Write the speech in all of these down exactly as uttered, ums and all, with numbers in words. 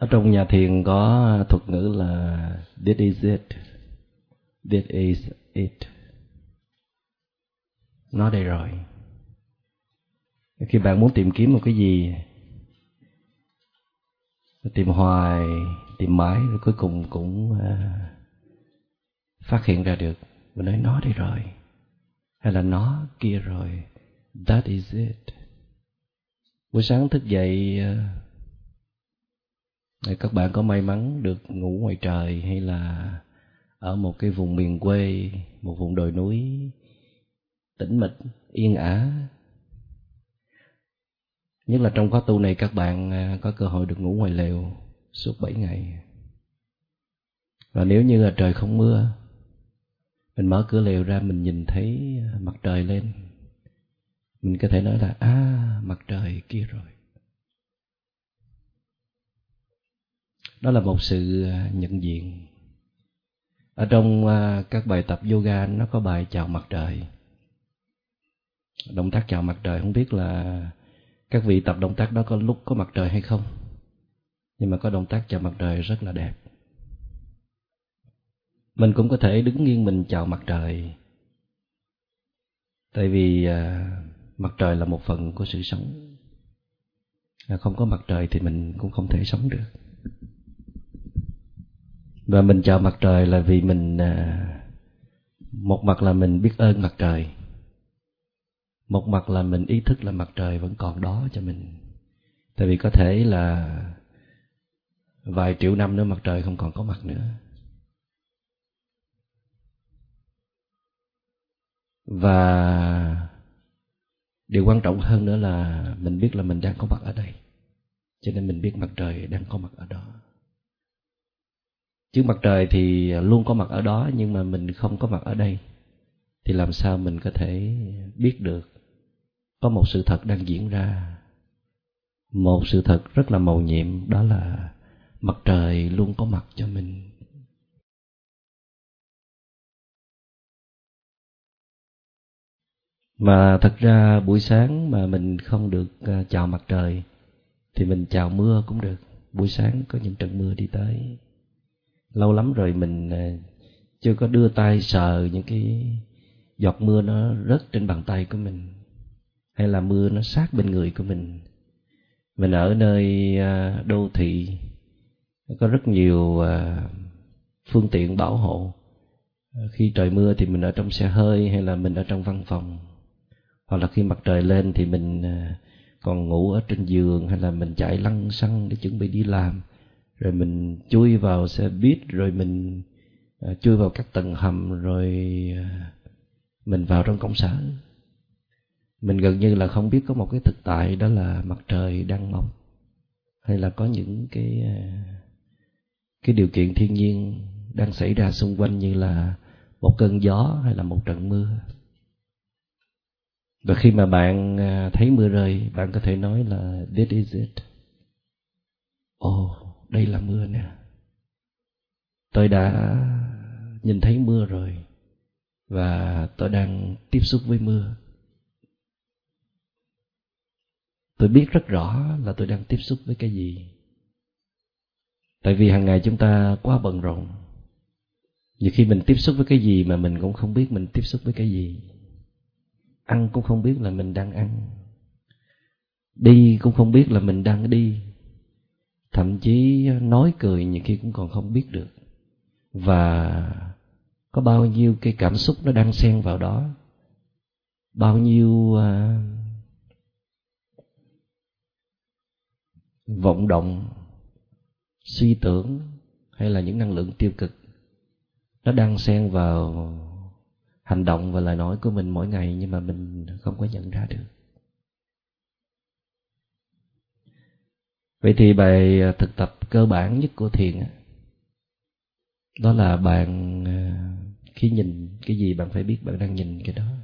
Ở trong nhà thiền có thuật ngữ là this is it, this is it. Nó đây rồi. Khi bạn muốn tìm kiếm một cái gì, tìm hoài, tìm mãi, rồi cuối cùng cũng à, phát hiện ra được. Mình nói nó đây rồi, hay là nó kia rồi. That is it. Buổi sáng thức dậy, các bạn có may mắn được ngủ ngoài trời hay là ở một cái vùng miền quê, một vùng đồi núi tĩnh mịch, yên ả. Nhất là trong khóa tu này các bạn có cơ hội được ngủ ngoài lều suốt bảy ngày. Và nếu như là trời không mưa, mình mở cửa lều ra, mình nhìn thấy mặt trời lên, mình có thể nói là à, mặt trời kia rồi. Đó là một sự nhận diện. Ở trong các bài tập yoga nó có bài chào mặt trời. Động tác chào mặt trời, không biết là các vị tập động tác đó có lúc có mặt trời hay không, nhưng mà có động tác chào mặt trời rất là đẹp. Mình cũng có thể đứng nghiêng mình chào mặt trời, tại vì à, mặt trời là một phần của sự sống. À, không có mặt trời thì mình cũng không thể sống được. Và mình chào mặt trời là vì mình à, một mặt là mình biết ơn mặt trời, một mặt là mình ý thức là mặt trời vẫn còn đó cho mình. Tại vì có thể là vài triệu năm nữa mặt trời không còn có mặt nữa. Và điều quan trọng hơn nữa là mình biết là mình đang có mặt ở đây, cho nên mình biết mặt trời đang có mặt ở đó. Chứ mặt trời thì luôn có mặt ở đó, nhưng mà mình không có mặt ở đây, thì làm sao mình có thể biết được có một sự thật đang diễn ra. Một sự thật rất là mầu nhiệm, đó là mặt trời luôn có mặt cho mình. Mà thật ra buổi sáng mà mình không được chào mặt trời thì mình chào mưa cũng được. Buổi sáng có những trận mưa đi tới, lâu lắm rồi mình chưa có đưa tay sờ những cái giọt mưa nó rớt trên bàn tay của mình, hay là mưa nó sát bên người của mình. Mình ở nơi đô thị có rất nhiều phương tiện bảo hộ. Khi trời mưa thì mình ở trong xe hơi hay là mình ở trong văn phòng, hoặc là khi mặt trời lên thì mình còn ngủ ở trên giường, hay là mình chạy lăn xăng để chuẩn bị đi làm, rồi mình chui vào xe buýt, rồi mình chui vào các tầng hầm, rồi mình vào trong công sở. Mình gần như là không biết có một cái thực tại đó là mặt trời đang mọc, hay là có những cái cái điều kiện thiên nhiên đang xảy ra xung quanh, như là một cơn gió hay là một trận mưa. Và khi mà bạn thấy mưa rơi, bạn có thể nói là this is it. Ồ, oh, đây là mưa nè. Tôi đã nhìn thấy mưa rồi, và tôi đang tiếp xúc với mưa. Tôi biết rất rõ là tôi đang tiếp xúc với cái gì. Tại vì hàng ngày chúng ta quá bận rộn. Nhiều khi mình tiếp xúc với cái gì mà mình cũng không biết mình tiếp xúc với cái gì. Ăn cũng không biết là mình đang ăn, đi cũng không biết là mình đang đi, thậm chí nói cười nhiều khi cũng còn không biết được. Và có bao nhiêu cái cảm xúc nó đang xen vào đó, bao nhiêu uh, vọng động, suy tưởng hay là những năng lượng tiêu cực, nó đang xen vào hành động và lời nói của mình mỗi ngày, nhưng mà mình không có nhận ra được. Vậy thì bài thực tập cơ bản nhất của thiền đó là bạn khi nhìn cái gì bạn phải biết bạn đang nhìn cái đó.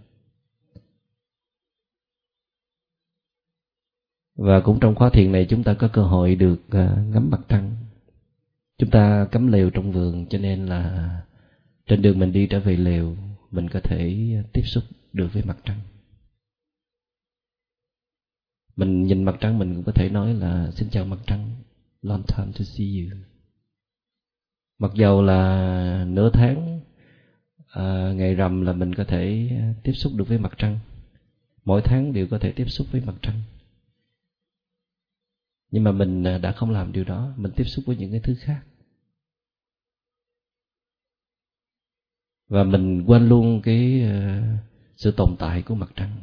Và cũng trong khóa thiền này chúng ta có cơ hội được ngắm mặt trăng. Chúng ta cắm lều trong vườn, cho nên là trên đường mình đi trở về lều, mình có thể tiếp xúc được với mặt trăng. Mình nhìn mặt trăng mình cũng có thể nói là xin chào mặt trăng. long time to see you. Mặc dầu là nửa tháng, à, ngày rằm là mình có thể tiếp xúc được với mặt trăng, mỗi tháng đều có thể tiếp xúc với mặt trăng, nhưng mà mình đã không làm điều đó. Mình tiếp xúc với những cái thứ khác, và mình quên luôn cái uh, sự tồn tại của mặt trăng.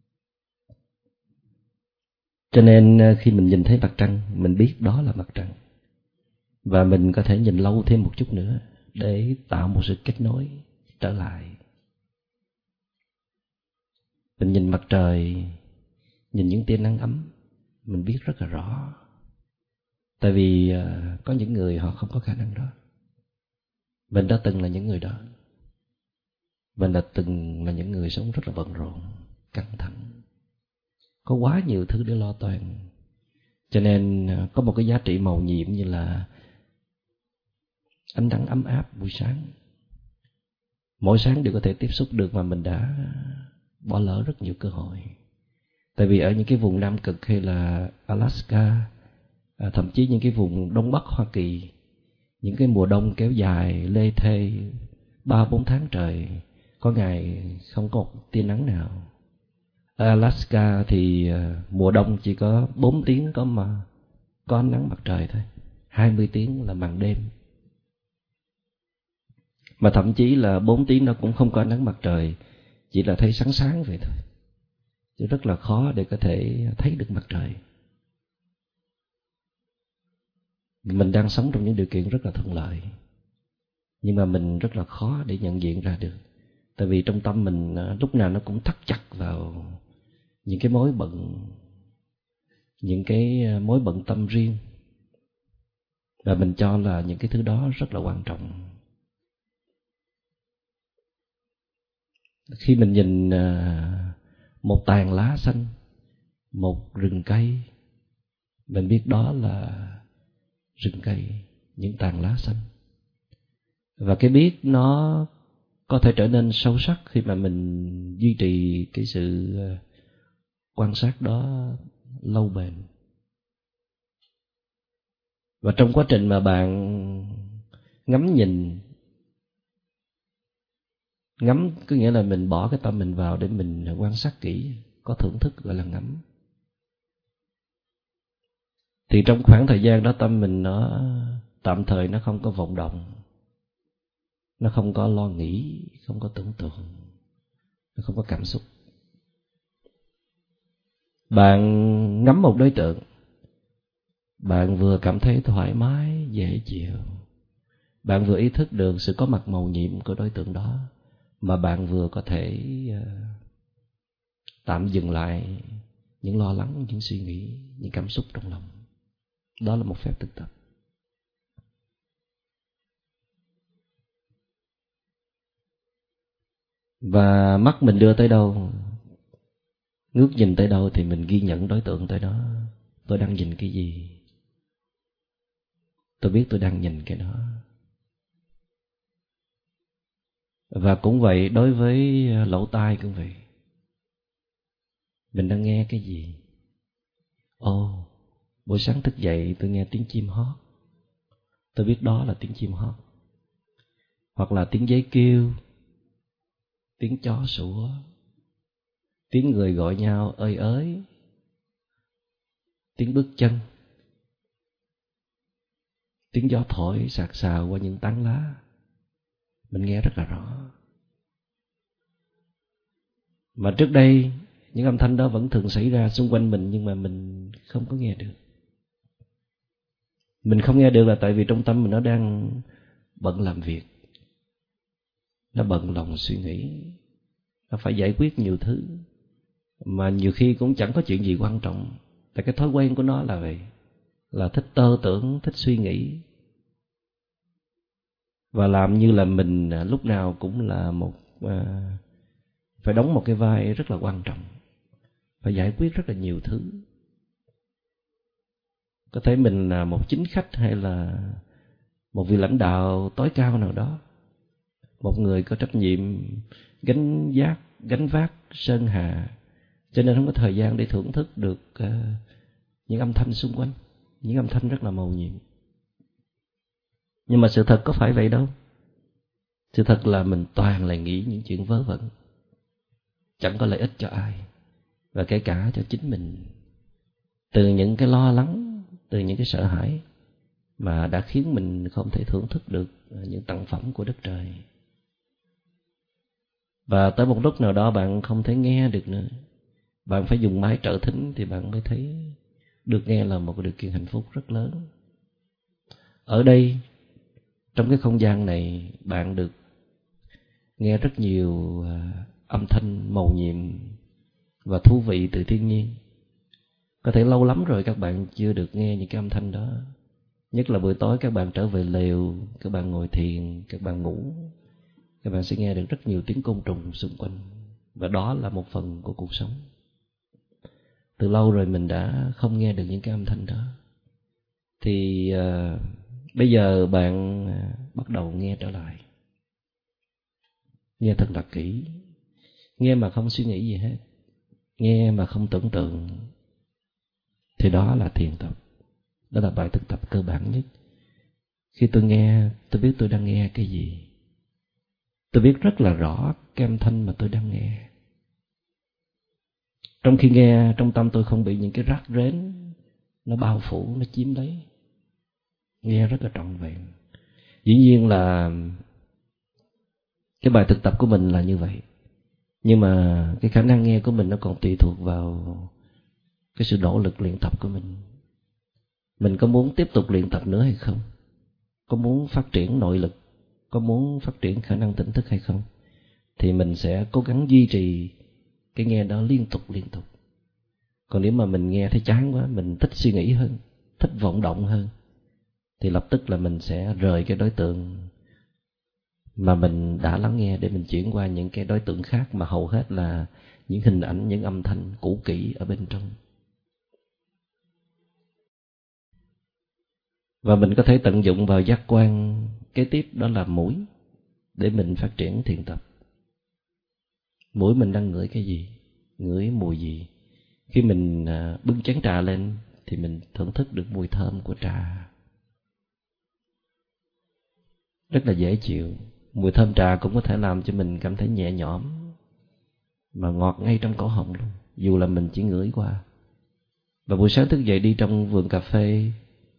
Cho nên khi mình nhìn thấy mặt trăng, mình biết đó là mặt trăng, và mình có thể nhìn lâu thêm một chút nữa để tạo một sự kết nối trở lại. Mình nhìn mặt trời, nhìn những tia nắng ấm, mình biết rất là rõ. Tại vì uh, có những người họ không có khả năng đó. Mình đã từng là những người đó. Mình đã từng là những người sống rất là bận rộn, căng thẳng, có quá nhiều thứ để lo toan. Cho nên uh, có một cái giá trị màu nhiệm như là ánh nắng ấm áp buổi sáng. Mỗi sáng đều có thể tiếp xúc được, mà mình đã bỏ lỡ rất nhiều cơ hội. Tại vì ở những cái vùng Nam Cực hay là Alaska, à, thậm chí những cái vùng Đông Bắc Hoa Kỳ, những cái mùa đông kéo dài lê thê ba bốn tháng trời, có ngày không có một tia nắng nào. Ở Alaska thì à, mùa đông chỉ có bốn tiếng có mà có ánh nắng mặt trời thôi, hai mươi tiếng là màn đêm. Mà thậm chí là bốn tiếng nó cũng không có ánh nắng mặt trời, chỉ là thấy sáng sáng vậy thôi, chứ rất là khó để có thể thấy được mặt trời. Mình đang sống trong những điều kiện rất là thuận lợi, nhưng mà mình rất là khó để nhận diện ra được. Tại vì trong tâm mình lúc nào nó cũng thắt chặt vào những cái mối bận, những cái mối bận tâm riêng, và mình cho là những cái thứ đó rất là quan trọng. Khi mình nhìn một tàn lá xanh, một rừng cây, mình biết đó là rừng cây, những tàn lá xanh. Và cái biết nó có thể trở nên sâu sắc khi mà mình duy trì cái sự quan sát đó lâu bền. Và trong quá trình mà bạn ngắm nhìn, ngắm có nghĩa là mình bỏ cái tâm mình vào để mình quan sát kỹ, có thưởng thức gọi là ngắm. Thì trong khoảng thời gian đó tâm mình nó tạm thời nó không có vọng động, nó không có lo nghĩ, không có tưởng tượng, nó không có cảm xúc. Bạn ngắm một đối tượng, bạn vừa cảm thấy thoải mái, dễ chịu, bạn vừa ý thức được sự có mặt màu nhiệm của đối tượng đó, mà bạn vừa có thể tạm dừng lại những lo lắng, những suy nghĩ, những cảm xúc trong lòng. Đó là một phép thực tập. Và mắt mình đưa tới đâu, ngước nhìn tới đâu thì mình ghi nhận đối tượng tới đó. Tôi đang nhìn cái gì? Tôi biết tôi đang nhìn cái đó. Và cũng vậy, đối với lỗ tai cũng vậy. Mình đang nghe cái gì? Ồ, buổi sáng thức dậy tôi nghe tiếng chim hót, tôi biết đó là tiếng chim hót. Hoặc là tiếng dế kêu, tiếng chó sủa, tiếng người gọi nhau ơi ới, tiếng bước chân, tiếng gió thổi sạc sào qua những tán lá. Mình nghe rất là rõ. Mà trước đây những âm thanh đó vẫn thường xảy ra xung quanh mình, nhưng mà mình không có nghe được. Mình không nghe được là tại vì trong tâm mình nó đang bận làm việc, nó bận lòng suy nghĩ, nó phải giải quyết nhiều thứ, mà nhiều khi cũng chẳng có chuyện gì quan trọng. Tại cái thói quen của nó là vậy, là thích tơ tưởng, thích suy nghĩ, và làm như là mình lúc nào cũng là một à, phải đóng một cái vai rất là quan trọng, phải giải quyết rất là nhiều thứ. Có thể mình là một chính khách, hay là một vị lãnh đạo tối cao nào đó, một người có trách nhiệm gánh vác gánh vác sơn hà, cho nên không có thời gian để thưởng thức được uh, những âm thanh xung quanh. những âm thanh rất là mầu nhiệm. Nhưng mà sự thật có phải vậy đâu. Sự thật là mình toàn là nghĩ những chuyện vớ vẩn, chẳng có lợi ích cho ai, và kể cả cho chính mình. Từ những cái lo lắng, từ những cái sợ hãi mà đã khiến mình không thể thưởng thức được những tặng phẩm của đất trời. Và tới một lúc nào đó bạn không thể nghe được nữa, bạn phải dùng máy trợ thính thì bạn mới thấy được nghe là một điều kiện hạnh phúc rất lớn. Ở đây, trong cái không gian này, bạn được nghe rất nhiều âm thanh mầu nhiệm và thú vị từ thiên nhiên. Có thể lâu lắm rồi các bạn chưa được nghe những cái âm thanh đó. Nhất là buổi tối các bạn trở về lều, các bạn ngồi thiền, các bạn ngủ, các bạn sẽ nghe được rất nhiều tiếng côn trùng xung quanh. Và đó là một phần của cuộc sống. Từ lâu rồi mình đã không nghe được những cái âm thanh đó. Thì uh, bây giờ bạn uh, bắt đầu nghe trở lại. Nghe thật là kỹ. Nghe mà không suy nghĩ gì hết. Nghe mà không tưởng tượng. Thì đó là thiền tập. Đó là bài thực tập cơ bản nhất. Khi tôi nghe, tôi biết tôi đang nghe cái gì. Tôi biết rất là rõ cái âm thanh mà tôi đang nghe. Trong khi nghe, trong tâm tôi không bị những cái rác rến nó bao phủ, nó chiếm lấy. Nghe rất là trọn vẹn. Dĩ nhiên là cái bài thực tập của mình là như vậy. Nhưng mà cái khả năng nghe của mình nó còn tùy thuộc vào cái sự nỗ lực luyện tập của mình. Mình có muốn tiếp tục luyện tập nữa hay không? Có muốn phát triển nội lực? Có muốn phát triển khả năng tỉnh thức hay không? Thì mình sẽ cố gắng duy trì cái nghe đó liên tục liên tục. Còn nếu mà mình nghe thấy chán quá, mình thích suy nghĩ hơn, thích vọng động hơn, thì lập tức là mình sẽ rời cái đối tượng mà mình đã lắng nghe để mình chuyển qua những cái đối tượng khác mà hầu hết là những hình ảnh, những âm thanh cũ kỹ ở bên trong. Và mình có thể tận dụng vào giác quan kế tiếp, đó là mũi, để mình phát triển thiền tập. Mũi mình đang ngửi cái gì? Ngửi mùi gì? Khi mình bưng chén trà lên thì mình thưởng thức được mùi thơm của trà. Rất là dễ chịu. Mùi thơm trà cũng có thể làm cho mình cảm thấy nhẹ nhõm, mà ngọt ngay trong cổ họng luôn, dù là mình chỉ ngửi qua. Và buổi sáng thức dậy đi trong vườn cà phê,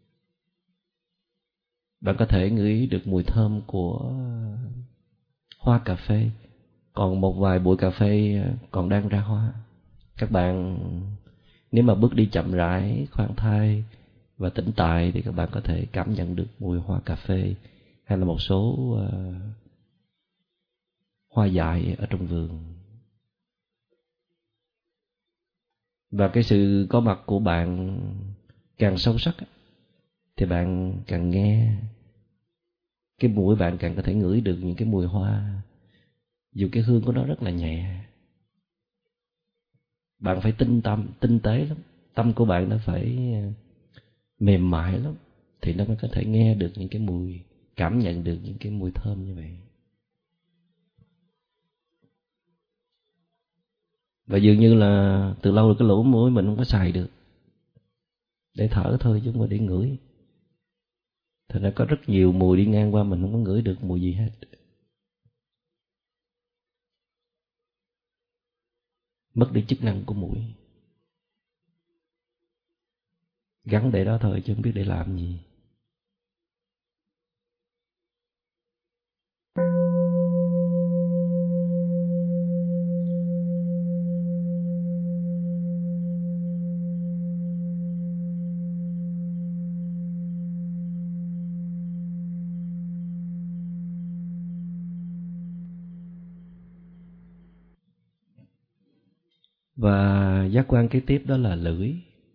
bạn có thể ngửi được mùi thơm của hoa cà phê. Còn một vài bụi cà phê còn đang ra hoa. Các bạn nếu mà bước đi chậm rãi, khoan thai và tĩnh tại thì các bạn có thể cảm nhận được mùi hoa cà phê hay là một số uh, hoa dại ở trong vườn. Và cái sự có mặt của bạn càng sâu sắc thì bạn càng nghe, cái mũi bạn càng có thể ngửi được những cái mùi hoa, dù cái hương của nó rất là nhẹ. Bạn phải tinh tâm, tinh tế lắm. Tâm của bạn nó phải mềm mại lắm thì nó mới có thể nghe được những cái mùi, cảm nhận được những cái mùi thơm như vậy. Và dường như là từ lâu rồi cái lỗ mũi mình không có xài được, để thở thôi chứ không phải để ngửi. Thành ra có rất nhiều mùi đi ngang qua mình không có ngửi được mùi gì hết. Mất đi chức năng của mũi. Gắn để đó thôi chứ không biết để làm gì. Và giác quan kế tiếp đó là lưỡi.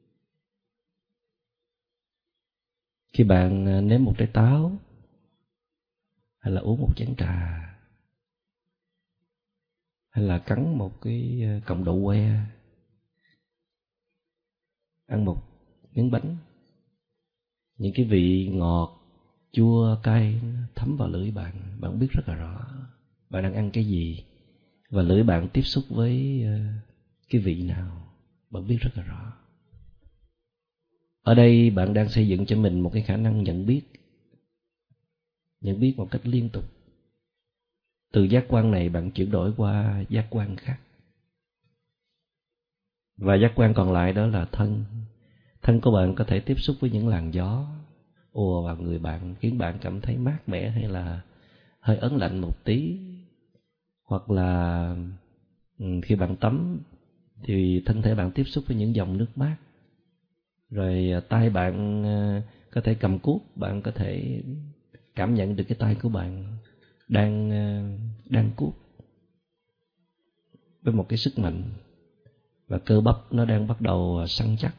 Khi bạn nếm một trái táo hay là uống một chén trà hay là cắn một cái cọng đậu que, ăn một miếng bánh, những cái vị ngọt, chua, cay thấm vào lưỡi bạn, bạn biết rất là rõ bạn đang ăn cái gì và lưỡi bạn tiếp xúc với cái vị nào, bạn biết rất là rõ. Ở đây bạn đang xây dựng cho mình một cái khả năng nhận biết, nhận biết một cách liên tục. Từ giác quan này bạn chuyển đổi qua giác quan khác. Và giác quan còn lại đó là thân. Thân của bạn có thể tiếp xúc với những làn gió ùa vào người bạn, khiến bạn cảm thấy mát mẻ hay là hơi ớn lạnh một tí. Hoặc là khi bạn tắm thì thân thể bạn tiếp xúc với những dòng nước mát. Rồi tay bạn có thể cầm cuốc, bạn có thể cảm nhận được cái tay của bạn đang đang cuốc với một cái sức mạnh, và cơ bắp nó đang bắt đầu săn chắc.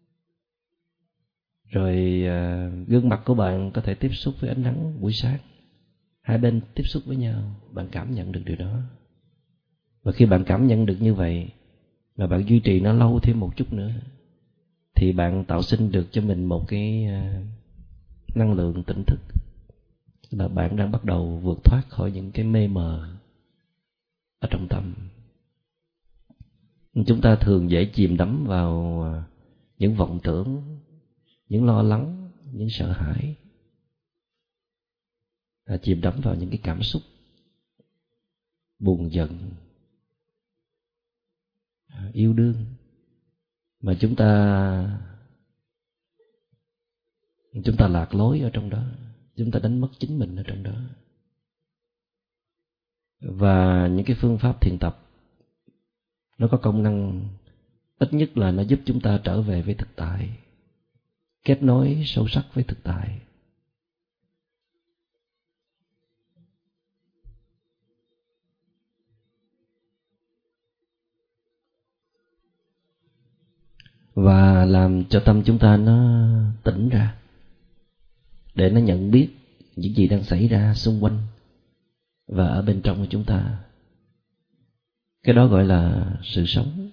Rồi gương mặt của bạn có thể tiếp xúc với ánh nắng buổi sáng, hai bên tiếp xúc với nhau, bạn cảm nhận được điều đó. Và khi bạn cảm nhận được như vậy mà bạn duy trì nó lâu thêm một chút nữa, thì bạn tạo sinh được cho mình một cái năng lượng tỉnh thức, là bạn đang bắt đầu vượt thoát khỏi những cái mê mờ ở trong tâm. Chúng ta thường dễ chìm đắm vào những vọng tưởng, những lo lắng, những sợ hãi, à, chìm đắm vào những cái cảm xúc buồn giận, yêu đương, mà chúng ta chúng ta lạc lối ở trong đó, chúng ta đánh mất chính mình ở trong đó. Và những cái phương pháp thiền tập nó có công năng ít nhất là nó giúp chúng ta trở về với thực tại, kết nối sâu sắc với thực tại. Và làm cho tâm chúng ta nó tỉnh ra, để nó nhận biết những gì đang xảy ra xung quanh và ở bên trong của chúng ta. Cái đó gọi là sự sống.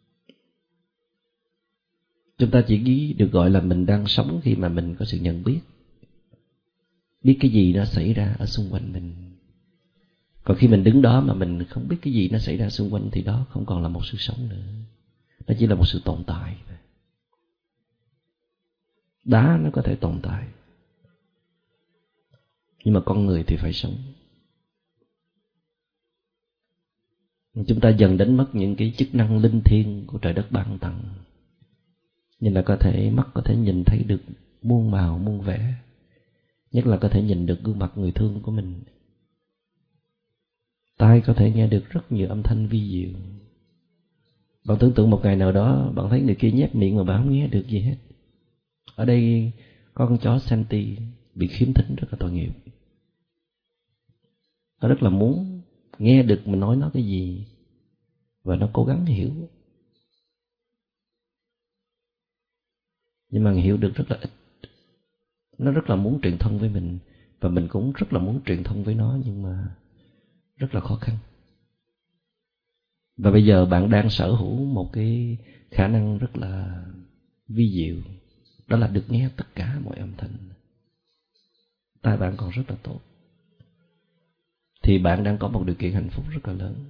Chúng ta chỉ được gọi là mình đang sống khi mà mình có sự nhận biết, biết cái gì nó xảy ra ở xung quanh mình. Còn khi mình đứng đó mà mình không biết cái gì nó xảy ra xung quanh, thì đó không còn là một sự sống nữa, nó chỉ là một sự tồn tại. Đá nó có thể tồn tại, nhưng mà con người thì phải sống. Chúng ta dần đánh mất những cái chức năng linh thiêng của trời đất ban tặng, như là có thể mắt có thể nhìn thấy được muôn màu muôn vẻ, nhất là có thể nhìn được gương mặt người thương của mình. Tai có thể nghe được rất nhiều âm thanh vi diệu. Bạn tưởng tượng một ngày nào đó bạn thấy người kia nhét miệng mà bạn không nghe được gì hết. Ở đây có con chó Senti bị khiếm thính rất là tội nghiệp. Nó rất là muốn nghe được mình nói nó cái gì, và nó cố gắng hiểu, nhưng mà hiểu được rất là ít. Nó rất là muốn truyền thông với mình, và mình cũng rất là muốn truyền thông với nó, nhưng mà rất là khó khăn. Và bây giờ bạn đang sở hữu một cái khả năng rất là vi diệu, đó là được nghe tất cả mọi âm thanh. Tai bạn còn rất là tốt, thì bạn đang có một điều kiện hạnh phúc rất là lớn.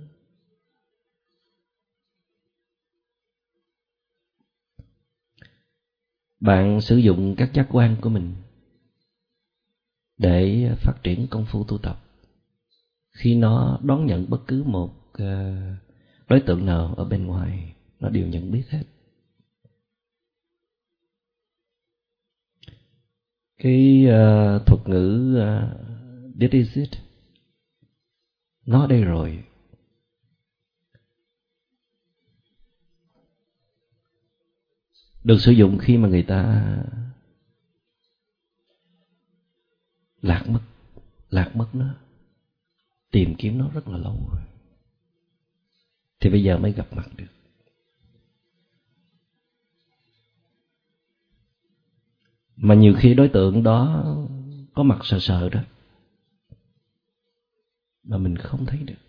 Bạn sử dụng các giác quan của mình để phát triển công phu tu tập. Khi nó đón nhận bất cứ một đối tượng nào ở bên ngoài, nó đều nhận biết hết. Cái uh, thuật ngữ uh, this is it, nó đây rồi. Được sử dụng khi mà người ta lạc mất, lạc mất nó, tìm kiếm nó rất là lâu rồi, thì bây giờ mới gặp mặt được. Mà nhiều khi đối tượng đó có mặt sờ sờ đó, mà mình không thấy được.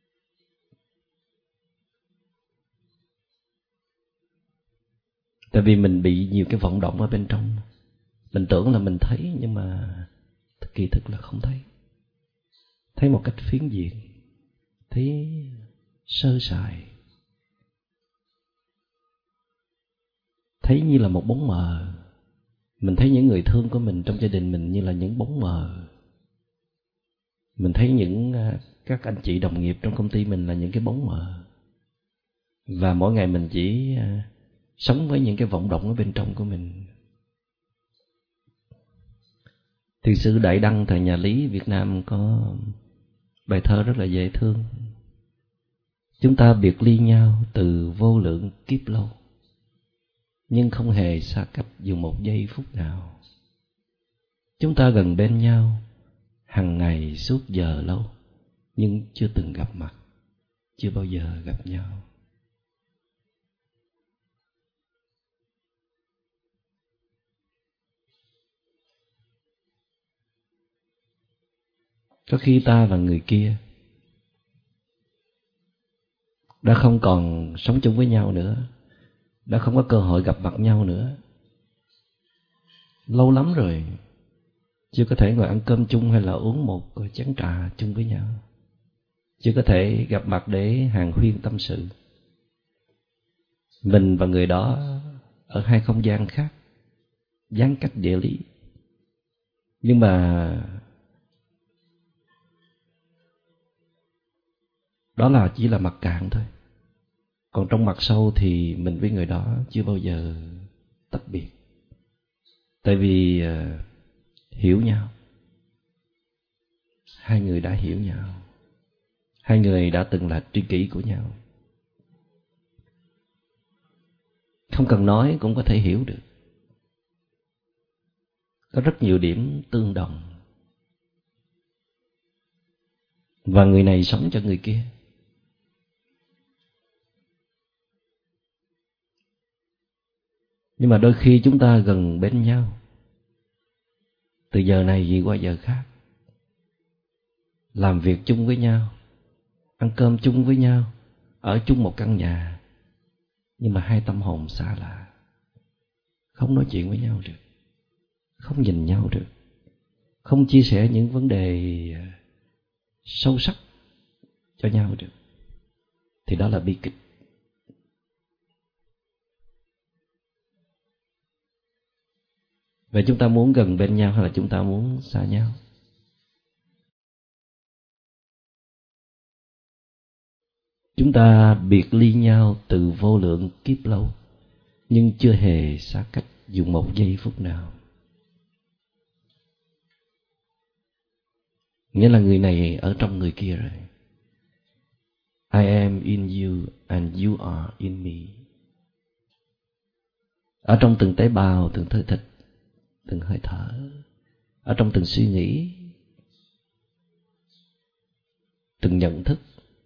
Tại vì mình bị nhiều cái vọng động ở bên trong. Mình tưởng là mình thấy, nhưng mà kỳ thực là không thấy. Thấy một cách phiến diện, thấy sơ sài, thấy như là một bóng mờ, Mình thấy những người thương của mình trong gia đình mình như là những bóng mờ. Mình thấy những các anh chị đồng nghiệp trong công ty mình là những cái bóng mờ. Và mỗi ngày mình chỉ sống với những cái vọng động ở bên trong của mình. Thiền sư Đại Đăng thời nhà Lý Việt Nam có bài thơ rất là dễ thương. Chúng ta biệt ly nhau từ vô lượng kiếp lâu, nhưng không hề xa cách dù một giây phút nào. Chúng ta gần bên nhau hằng ngày suốt giờ lâu, nhưng chưa từng gặp mặt, chưa bao giờ gặp nhau. Có khi ta và người kia đã không còn sống chung với nhau nữa, đã không có cơ hội gặp mặt nhau nữa. Lâu lắm rồi chưa có thể ngồi ăn cơm chung hay là uống một chén trà chung với nhau, chưa có thể gặp mặt để hàn huyên tâm sự. Mình và người đó ở hai không gian khác, gián cách địa lý, nhưng mà đó là chỉ là mặt cạn thôi. Còn trong mặt sâu thì mình với người đó chưa bao giờ tách biệt. Tại vì uh, hiểu nhau. Hai người đã hiểu nhau. Hai người đã từng là tri kỷ của nhau. Không cần nói cũng có thể hiểu được. Có rất nhiều điểm tương đồng. Và người này sống cho người kia. Nhưng mà đôi khi chúng ta gần bên nhau, từ giờ này gì qua giờ khác, làm việc chung với nhau, ăn cơm chung với nhau, ở chung một căn nhà, nhưng mà hai tâm hồn xa lạ, không nói chuyện với nhau được, không nhìn nhau được, không chia sẻ những vấn đề sâu sắc cho nhau được, thì đó là bi kịch. Vậy chúng ta muốn gần bên nhau hay là chúng ta muốn xa nhau? Chúng ta biệt ly nhau từ vô lượng kiếp lâu, nhưng chưa hề xa cách dù một giây phút nào. Nghĩa là người này ở trong người kia rồi. I am in you and you are in me. Ở trong từng tế bào, từng thớ thịt, từng hơi thở, ở trong từng suy nghĩ, từng nhận thức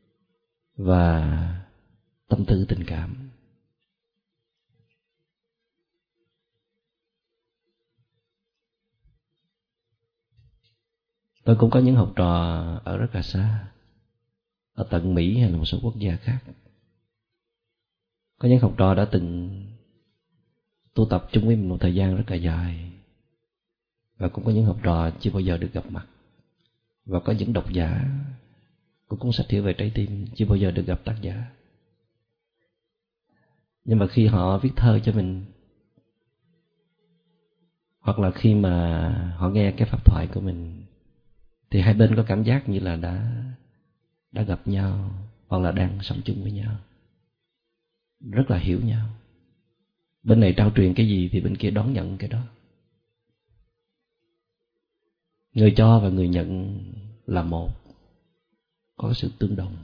và tâm tư tình cảm. Tôi cũng có những học trò ở rất là xa, ở tận Mỹ hay là một số quốc gia khác. Có những học trò đã từng tu tập chung với mình một thời gian rất là dài, và cũng có những học trò chưa bao giờ được gặp mặt. Và có những độc giả của cuốn sách Hiểu Về Trái Tim chưa bao giờ được gặp tác giả. Nhưng mà khi họ viết thơ cho mình, hoặc là khi mà họ nghe cái pháp thoại của mình, thì hai bên có cảm giác như là đã đã gặp nhau, hoặc là đang sống chung với nhau, rất là hiểu nhau. Bên này trao truyền cái gì thì bên kia đón nhận cái đó. Người cho và người nhận là một, có sự tương đồng.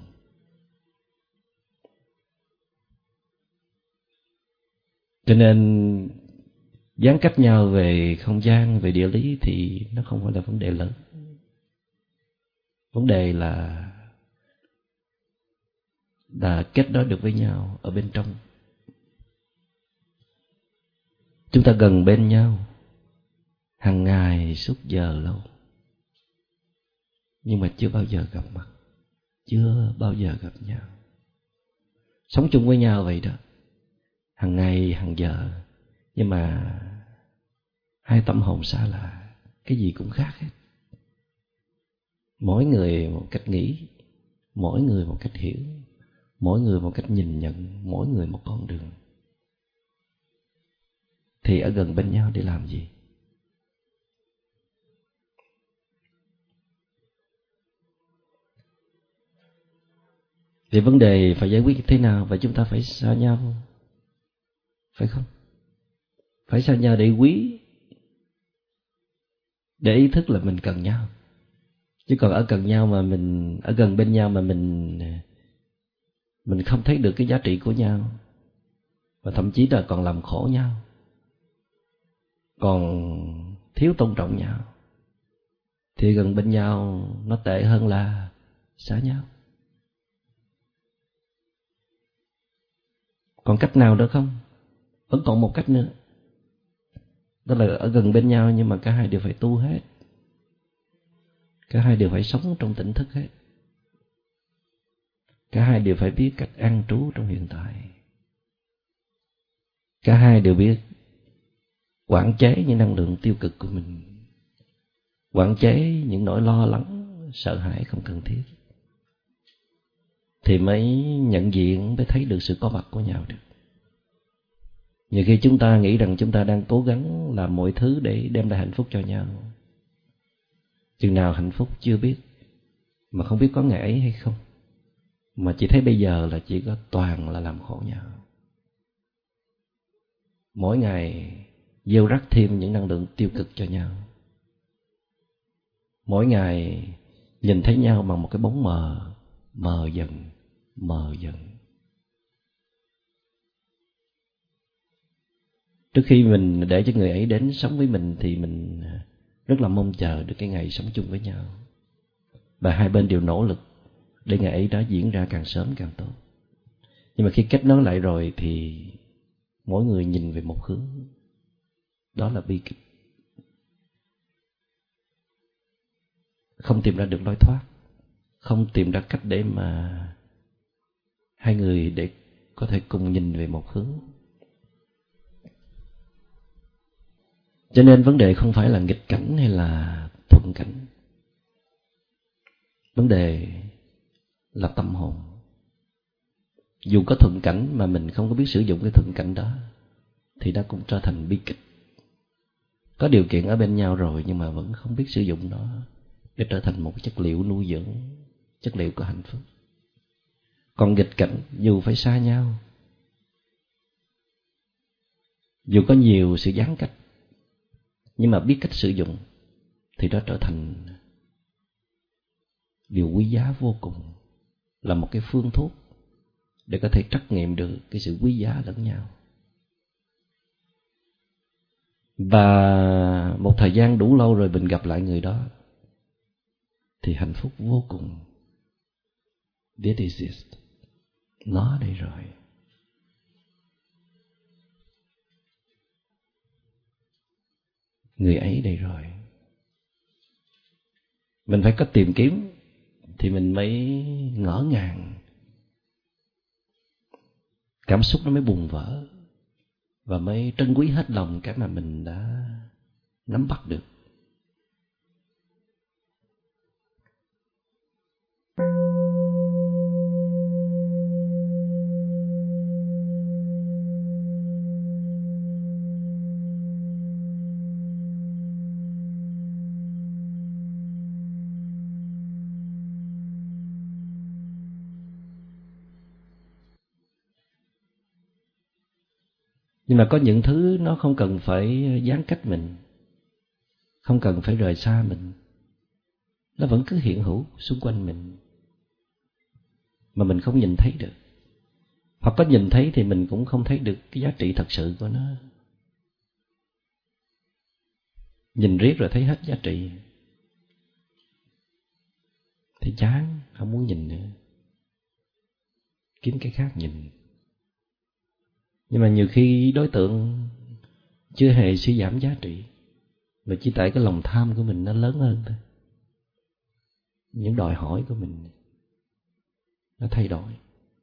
Cho nên gián cách nhau về không gian, về địa lý thì nó không phải là vấn đề lớn. Vấn đề là là kết nối được với nhau ở bên trong. Chúng ta gần bên nhau hàng ngày suốt giờ lâu, nhưng mà chưa bao giờ gặp mặt, chưa bao giờ gặp nhau. Sống chung với nhau vậy đó, hàng ngày hàng giờ, nhưng mà hai tâm hồn xa lạ, cái gì cũng khác hết. Mỗi người một cách nghĩ, mỗi người một cách hiểu, mỗi người một cách nhìn nhận, mỗi người một con đường. Thì ở gần bên nhau để làm gì? Thì vấn đề phải giải quyết thế nào? Và chúng ta phải xa nhau, phải không? Phải xa nhau để quý, để ý thức là mình cần nhau. Chứ còn ở gần nhau mà mình ở gần bên nhau mà mình mình không thấy được cái giá trị của nhau, và thậm chí là còn làm khổ nhau, còn thiếu tôn trọng nhau, thì gần bên nhau nó tệ hơn là xa nhau. Còn cách nào nữa không? Vẫn còn một cách nữa, đó là ở gần bên nhau nhưng mà cả hai đều phải tu hết, cả hai đều phải sống trong tỉnh thức hết, cả hai đều phải biết cách an trú trong hiện tại, cả hai đều biết quản chế những năng lượng tiêu cực của mình, quản chế những nỗi lo lắng, sợ hãi không cần thiết, thì mới nhận diện, mới thấy được sự có mặt của nhau được. Nhiều khi chúng ta nghĩ rằng chúng ta đang cố gắng làm mọi thứ để đem lại hạnh phúc cho nhau. Chừng nào hạnh phúc chưa biết, mà không biết có ngày ấy hay không, mà chỉ thấy bây giờ là chỉ có toàn là làm khổ nhau. Mỗi ngày gieo rắc thêm những năng lượng tiêu cực cho nhau. Mỗi ngày nhìn thấy nhau bằng một cái bóng mờ, mờ dần, mờ dần. Trước khi mình để cho người ấy đến sống với mình thì mình rất là mong chờ được cái ngày sống chung với nhau, và hai bên đều nỗ lực để ngày ấy đó diễn ra càng sớm càng tốt. Nhưng mà khi kết nối lại rồi thì mỗi người nhìn về một hướng, đó là bi kịch. Không tìm ra được lối thoát, không tìm ra cách để mà hai người để có thể cùng nhìn về một hướng. Cho nên vấn đề không phải là nghịch cảnh hay là thuận cảnh. Vấn đề là tâm hồn. Dù có thuận cảnh mà mình không có biết sử dụng cái thuận cảnh đó thì nó cũng trở thành bi kịch. Có điều kiện ở bên nhau rồi nhưng mà vẫn không biết sử dụng nó để trở thành một chất liệu nuôi dưỡng, chất liệu của hạnh phúc. Còn nghịch cảnh, dù phải xa nhau, dù có nhiều sự gián cách, nhưng mà biết cách sử dụng thì đó trở thành điều quý giá vô cùng, là một cái phương thuốc để có thể trắc nghiệm được cái sự quý giá lẫn nhau. Và một thời gian đủ lâu rồi mình gặp lại người đó thì hạnh phúc vô cùng. This is it. Nó đây rồi. Người ấy đây rồi. Mình phải có tìm kiếm thì mình mới ngỡ ngàng, cảm xúc nó mới bùng vỡ, và mới trân quý hết lòng cái mà mình đã nắm bắt được. Nhưng mà có những thứ nó không cần phải gián cách mình, không cần phải rời xa mình, nó vẫn cứ hiện hữu xung quanh mình mà mình không nhìn thấy được. Hoặc có nhìn thấy thì mình cũng không thấy được cái giá trị thật sự của nó. Nhìn riết rồi thấy hết giá trị thì chán, không muốn nhìn nữa, kiếm cái khác nhìn. Nhưng mà nhiều khi đối tượng chưa hề suy giảm giá trị, mà chỉ tại cái lòng tham của mình nó lớn hơn thôi. Những đòi hỏi của mình nó thay đổi.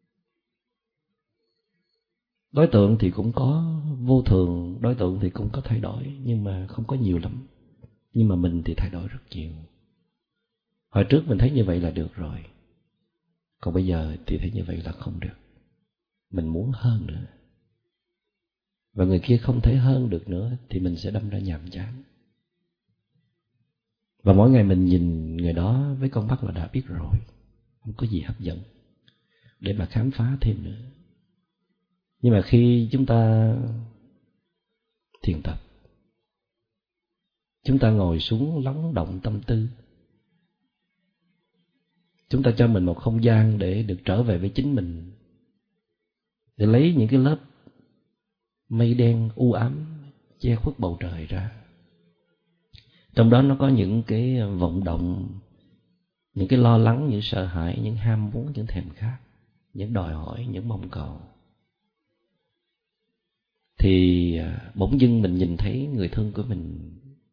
Đối tượng thì cũng có vô thường, đối tượng thì cũng có thay đổi, nhưng mà không có nhiều lắm. Nhưng mà mình thì thay đổi rất nhiều. Hồi trước mình thấy như vậy là được rồi, còn bây giờ thì thấy như vậy là không được. Mình muốn hơn nữa, và người kia không thể hơn được nữa thì mình sẽ đâm ra nhàm chán. Và mỗi ngày mình nhìn người đó với con mắt là đã biết rồi, không có gì hấp dẫn. để mà khám phá thêm nữa. Nhưng mà khi chúng ta thiền tập, chúng ta ngồi xuống lắng động tâm tư, chúng ta cho mình một không gian để được trở về với chính mình, để lấy những cái lớp mây đen u ám che khuất bầu trời ra. Trong đó nó có những cái vọng động, những cái lo lắng, những sợ hãi, những ham muốn, những thèm khát, những đòi hỏi, những mong cầu. Thì bỗng dưng mình nhìn thấy người thương của mình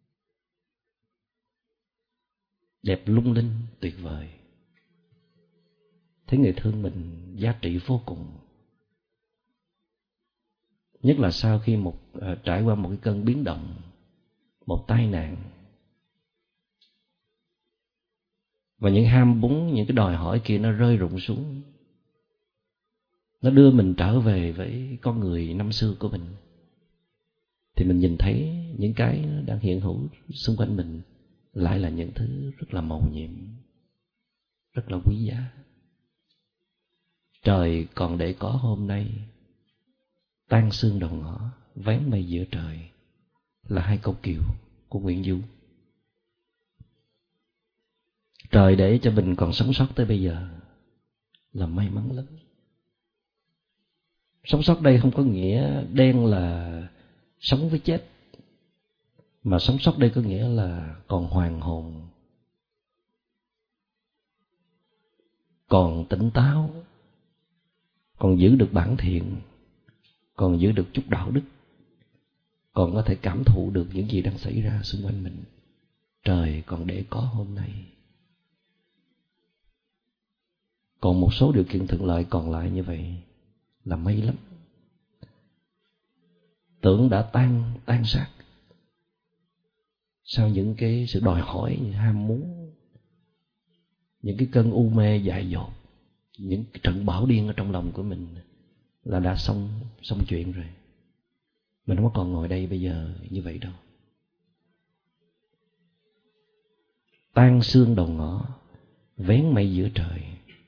đẹp lung linh, tuyệt vời. Thấy người thương mình giá trị vô cùng. Nhất là sau khi một uh, trải qua một cái cơn biến động, một tai nạn, và những ham muốn, những cái đòi hỏi kia nó rơi rụng xuống, nó đưa mình trở về với con người năm xưa của mình. Thì mình nhìn thấy những cái đang hiện hữu xung quanh mình lại là những thứ rất là mầu nhiệm, rất là quý giá. Trời còn để có hôm nay, tan sương đầu ngõ, vén mây giữa trời, là hai câu kiều của Nguyễn Du. Trời để cho mình còn sống sót tới bây giờ là may mắn lắm. Sống sót đây không có nghĩa đen là sống với chết, mà sống sót đây có nghĩa là còn hoàn hồn, còn tỉnh táo, còn giữ được bản thiện, còn giữ được chút đạo đức, còn có thể cảm thụ được những gì đang xảy ra xung quanh mình. Trời còn để có hôm nay. Còn một số điều kiện thuận lợi còn lại như vậy là may lắm. Tưởng đã tan tan xác sau những cái sự đòi hỏi, ham muốn, những cái cơn u mê dại dột, những cái trận bão điên ở trong lòng của mình là đã xong xong chuyện rồi. Mình không còn ngồi đây bây giờ như vậy đâu. Tan sương đầu ngõ, vén mây giữa trời.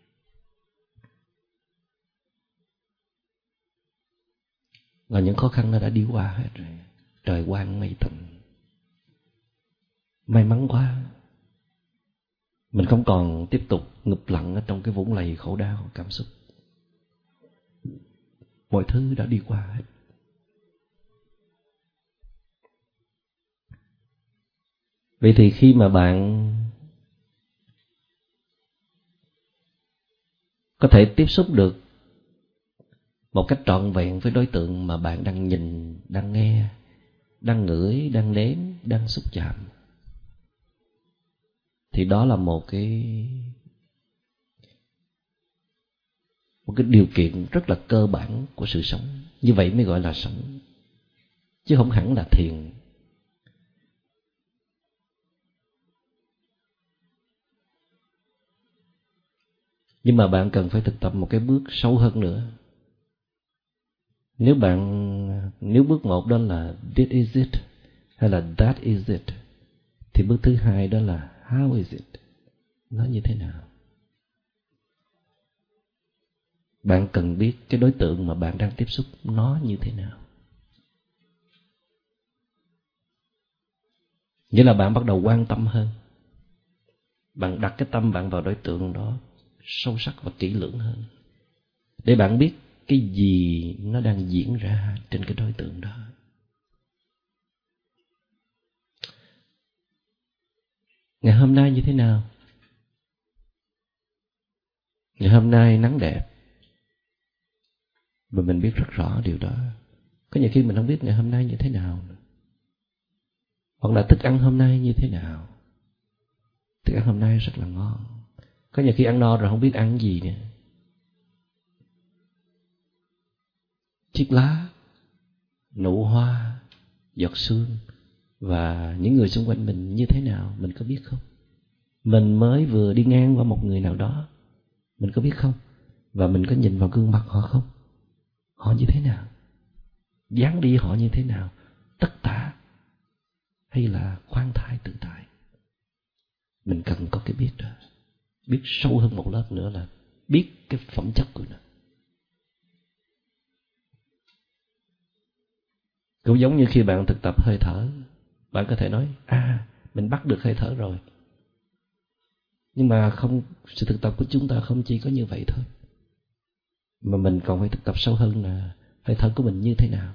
Và những khó khăn nó đã đi qua hết rồi. Trời quang mây tạnh. May mắn quá. Mình không còn tiếp tục ngụp lặng ở trong cái vũng lầy khổ đau cảm xúc. Mọi thứ đã đi qua hết. Vậy thì khi mà bạn có thể tiếp xúc được một cách trọn vẹn với đối tượng mà bạn đang nhìn, đang nghe, đang ngửi, đang nếm, đang xúc chạm, thì đó là một cái một cái điều kiện rất là cơ bản của sự sống. Như vậy mới gọi là sống, chứ không hẳn là thiền. Nhưng mà bạn cần phải thực tập một cái bước sâu hơn nữa. Nếu bạn nếu bước một đó là this is it hay là that is it, thì bước thứ hai đó là how is it, nó như thế nào. Bạn cần biết cái đối tượng mà bạn đang tiếp xúc nó như thế nào. Nghĩa là bạn bắt đầu quan tâm hơn. Bạn đặt cái tâm bạn vào đối tượng đó sâu sắc và kỹ lưỡng hơn, để bạn biết cái gì nó đang diễn ra trên cái đối tượng đó. Ngày hôm nay như thế nào? Ngày hôm nay nắng đẹp, và mình biết rất rõ điều đó. Có nhiều khi mình không biết ngày hôm nay như thế nào, hoặc là thức ăn hôm nay như thế nào. Thức ăn hôm nay rất là ngon. Có nhiều khi ăn no rồi không biết ăn gì nữa. Chiếc lá, nụ hoa, giọt sương và những người xung quanh mình như thế nào, mình có biết không? Mình mới vừa đi ngang qua một người nào đó, mình có biết không? Và mình có nhìn vào gương mặt họ không? Họ như thế nào? Dáng đi họ như thế nào? Tất tả hay là khoan thai tự tại? Mình cần có cái biết đó. Biết sâu hơn một lớp nữa là biết cái phẩm chất của nó. Cũng giống như khi bạn thực tập hơi thở, bạn có thể nói à mình bắt được hơi thở rồi. Nhưng mà không, sự thực tập của chúng ta không chỉ có như vậy thôi, mà mình còn phải thực tập sâu hơn là hơi thở của mình như thế nào.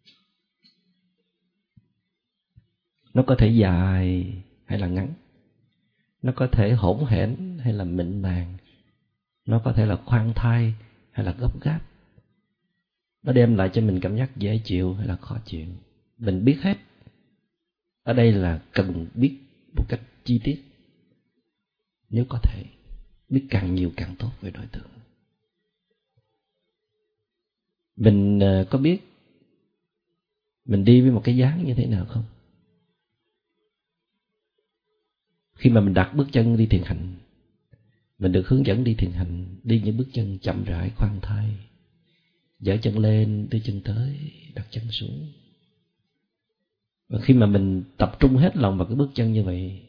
Nó có thể dài hay là ngắn, nó có thể hỗn hển hay là mịn màng, nó có thể là khoan thai hay là gấp gáp, nó đem lại cho mình cảm giác dễ chịu hay là khó chịu. Mình biết hết. Ở đây là cần biết một cách chi tiết, nếu có thể biết càng nhiều càng tốt về đối tượng. Mình có biết mình đi với một cái dáng như thế nào không? Khi mà mình đặt bước chân đi thiền hành, mình được hướng dẫn đi thiền hành, đi những bước chân chậm rãi khoan thai, giở chân lên, đưa chân tới, đặt chân xuống. Và khi mà mình tập trung hết lòng vào cái bước chân như vậy,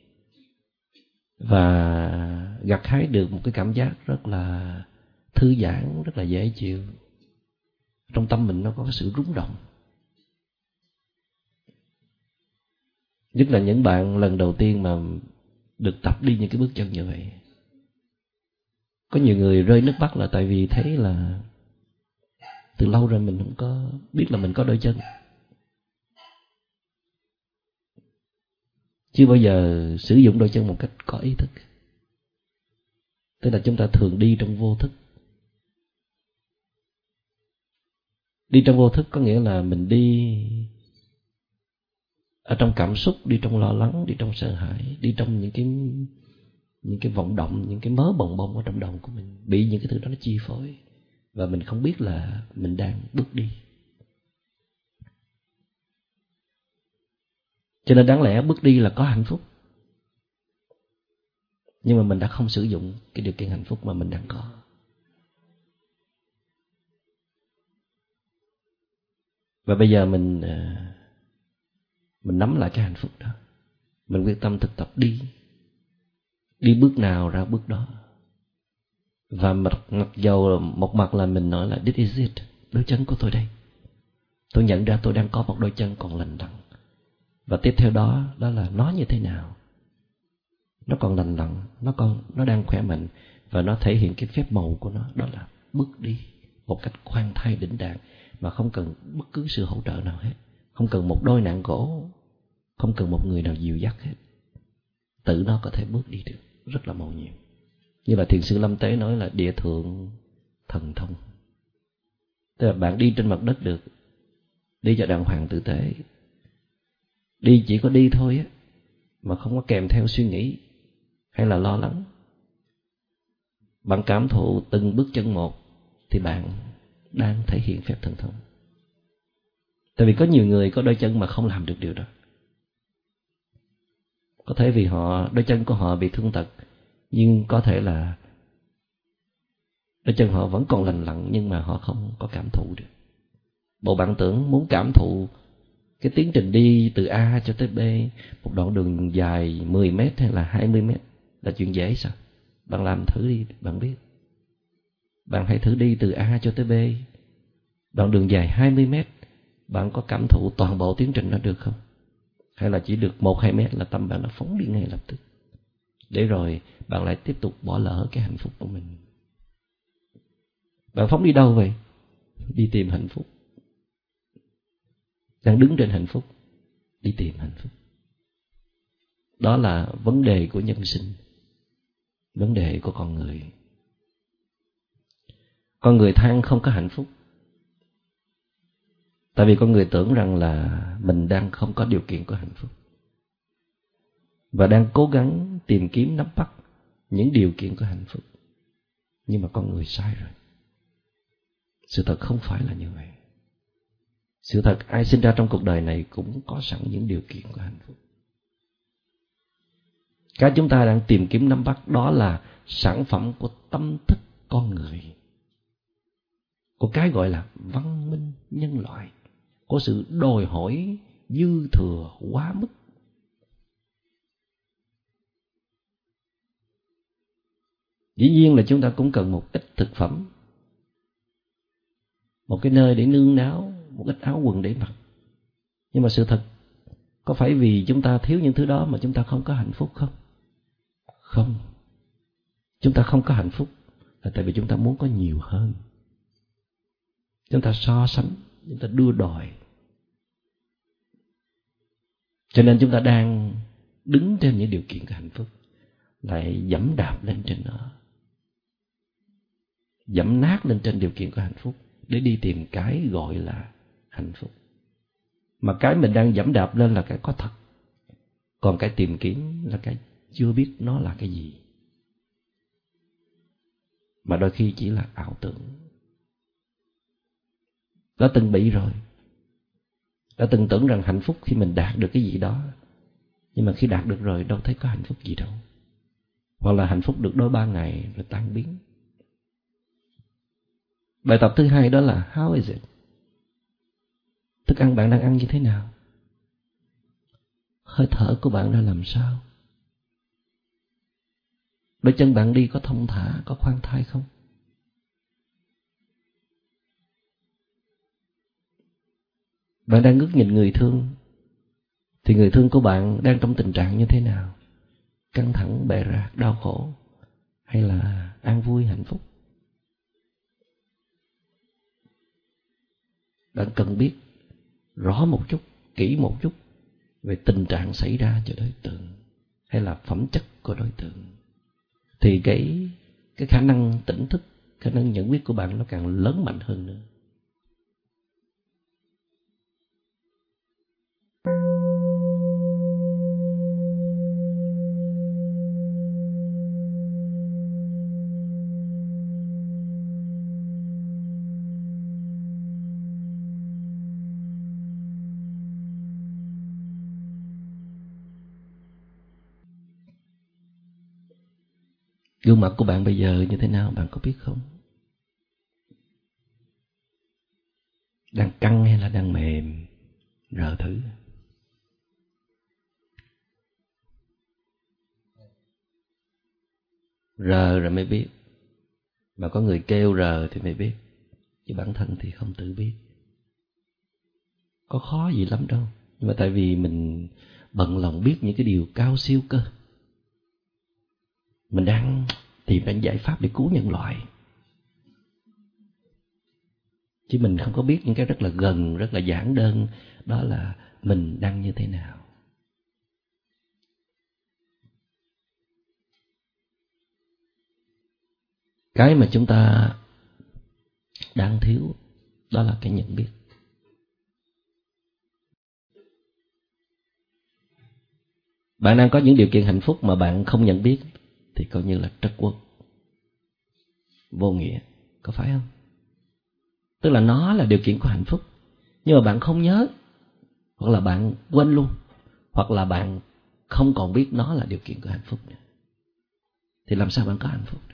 và gặt hái được một cái cảm giác rất là thư giãn, rất là dễ chịu, trong tâm mình nó có cái sự rung động. Nhất là những bạn lần đầu tiên mà được tập đi những cái bước chân như vậy. Có nhiều người rơi nước mắt là tại vì thấy là từ lâu rồi mình không có biết là mình có đôi chân, chưa bao giờ sử dụng đôi chân một cách có ý thức. Tức là chúng ta thường đi trong vô thức. Đi trong vô thức có nghĩa là mình đi ở trong cảm xúc, đi trong lo lắng, đi trong sợ hãi, đi trong những cái những cái vọng động, những cái mớ bồng bông ở trong đầu của mình, bị những cái thứ đó nó chi phối, và mình không biết là mình đang bước đi. Cho nên đáng lẽ bước đi là có hạnh phúc, nhưng mà mình đã không sử dụng cái điều kiện hạnh phúc mà mình đang có. Và bây giờ mình mình nắm lại cái hạnh phúc đó, mình quyết tâm thực tập đi, đi bước nào ra bước đó. Và mặc, mặc dầu một mặt là mình nói là this is it, đôi chân của tôi đây, tôi nhận ra tôi đang có một đôi chân còn lành lặn. Và tiếp theo đó, đó là nó như thế nào? Nó còn lành lặn, nó còn nó đang khỏe mạnh, và nó thể hiện cái phép màu của nó, đó là bước đi một cách khoan thai đỉnh đạt, mà không cần bất cứ sự hỗ trợ nào hết, không cần một đôi nạn gỗ, không cần một người nào dìu dắt hết. Tự nó có thể bước đi được, rất là màu nhiệm. Như là thiền sư Lâm Tế nói là địa thượng thần thông. Tức là bạn đi trên mặt đất được, đi cho đàng hoàng tử tế. Đi chỉ có đi thôi á, mà không có kèm theo suy nghĩ hay là lo lắng. Bạn cảm thụ từng bước chân một thì bạn đang thể hiện phép thần thông. Tại vì có nhiều người có đôi chân mà không làm được điều đó. Có thể vì họ đôi chân của họ bị thương tật, nhưng có thể là đôi chân họ vẫn còn lành lặn, nhưng mà họ không có cảm thụ được. Bộ bạn tưởng muốn cảm thụ cái tiến trình đi từ A cho tới B, một đoạn đường dài mười mét hay là hai mươi mét là chuyện dễ sao? Bạn làm thử đi, bạn biết. Bạn hãy thử đi từ A cho tới B, đoạn đường dài hai mươi mét, bạn có cảm thụ toàn bộ tiến trình đó được không? Hay là chỉ được một hai mét là tâm bạn nó phóng đi ngay lập tức, để rồi bạn lại tiếp tục bỏ lỡ cái hạnh phúc của mình. Bạn phóng đi đâu vậy? Đi tìm hạnh phúc. Đang đứng trên hạnh phúc, đi tìm hạnh phúc. Đó là vấn đề của nhân sinh, vấn đề của con người. Con người than không có hạnh phúc, tại vì con người tưởng rằng là mình đang không có điều kiện của hạnh phúc, và đang cố gắng tìm kiếm nắm bắt những điều kiện của hạnh phúc. Nhưng mà con người sai rồi. Sự thật không phải là như vậy. Sự thật ai sinh ra trong cuộc đời này cũng có sẵn những điều kiện của hạnh phúc. Cái chúng ta đang tìm kiếm nắm bắt đó là sản phẩm của tâm thức con người, của cái gọi là văn minh nhân loại, có sự đòi hỏi dư thừa quá mức. Dĩ nhiên là chúng ta cũng cần một ít thực phẩm, một cái nơi để nương náu, một ít áo quần để mặc. Nhưng mà sự thật, có phải vì chúng ta thiếu những thứ đó mà chúng ta không có hạnh phúc không? Không. Chúng ta không có hạnh phúc là tại vì chúng ta muốn có nhiều hơn. Chúng ta so sánh, chúng ta đua đòi. Cho nên chúng ta đang đứng trên những điều kiện của hạnh phúc, lại dẫm đạp lên trên nó, dẫm nát lên trên điều kiện của hạnh phúc để đi tìm cái gọi là hạnh phúc. Mà cái mình đang dẫm đạp lên là cái có thật, còn cái tìm kiếm là cái chưa biết nó là cái gì, mà đôi khi chỉ là ảo tưởng. Đã từng bị rồi, đã từng tưởng rằng hạnh phúc khi mình đạt được cái gì đó, nhưng mà khi đạt được rồi đâu thấy có hạnh phúc gì đâu. Hoặc là hạnh phúc được đôi ba ngày rồi tan biến. Bài tập thứ hai đó là how is it? Thức ăn bạn đang ăn như thế nào? Hơi thở của bạn ra làm sao? Đôi chân bạn đi có thông thả, có khoan thai không? Bạn đang ngước nhìn người thương, thì người thương của bạn đang trong tình trạng như thế nào? Căng thẳng, bệ rạc, đau khổ, hay là an vui, hạnh phúc? Bạn cần biết rõ một chút, kỹ một chút về tình trạng xảy ra cho đối tượng, hay là phẩm chất của đối tượng. Thì cái, cái khả năng tỉnh thức, khả năng nhận biết của bạn nó càng lớn mạnh hơn nữa. Gương mặt của bạn bây giờ như thế nào bạn có biết không? Đang căng hay là đang mềm? Rờ thử. Rờ rồi mới biết. Mà có người kêu rờ thì mới biết, chứ bản thân thì không tự biết. Có khó gì lắm đâu. Nhưng mà tại vì mình bận lòng biết những cái điều cao siêu cơ. Mình đang tìm ra giải pháp để cứu nhân loại, chứ mình không có biết những cái rất là gần, rất là giản đơn. Đó là mình đang như thế nào. Cái mà chúng ta đang thiếu đó là cái nhận biết. Bạn đang có những điều kiện hạnh phúc mà bạn không nhận biết thì coi như là trất quốc, vô nghĩa, có phải không? Tức là nó là điều kiện của hạnh phúc, nhưng mà bạn không nhớ, hoặc là bạn quên luôn, hoặc là bạn không còn biết nó là điều kiện của hạnh phúc nữa. Thì làm sao bạn có hạnh phúc được?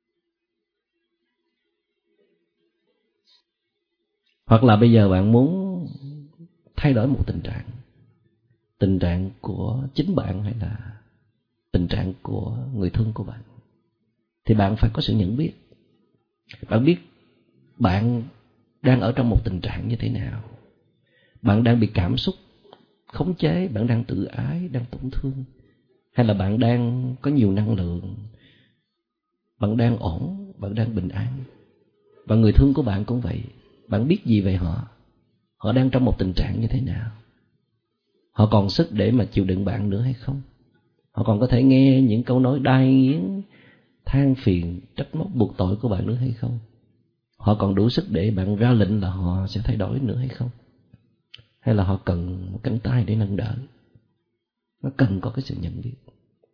Hoặc là bây giờ bạn muốn thay đổi một tình trạng, tình trạng của chính bạn hay là tình trạng của người thân của bạn, thì bạn phải có sự nhận biết. Bạn biết bạn đang ở trong một tình trạng như thế nào. Bạn đang bị cảm xúc khống chế, bạn đang tự ái, đang tổn thương, hay là bạn đang có nhiều năng lượng, bạn đang ổn, bạn đang bình an. Và người thương của bạn cũng vậy. Bạn biết gì về họ? Họ đang trong một tình trạng như thế nào? Họ còn sức để mà chịu đựng bạn nữa hay không? Họ còn có thể nghe những câu nói đai nghiến, than phiền, trách móc, buộc tội của bạn nữa hay không? Họ còn đủ sức để bạn ra lệnh là họ sẽ thay đổi nữa hay không? Hay là họ cần một cánh tay để nâng đỡ? Nó cần có cái sự nhận biết.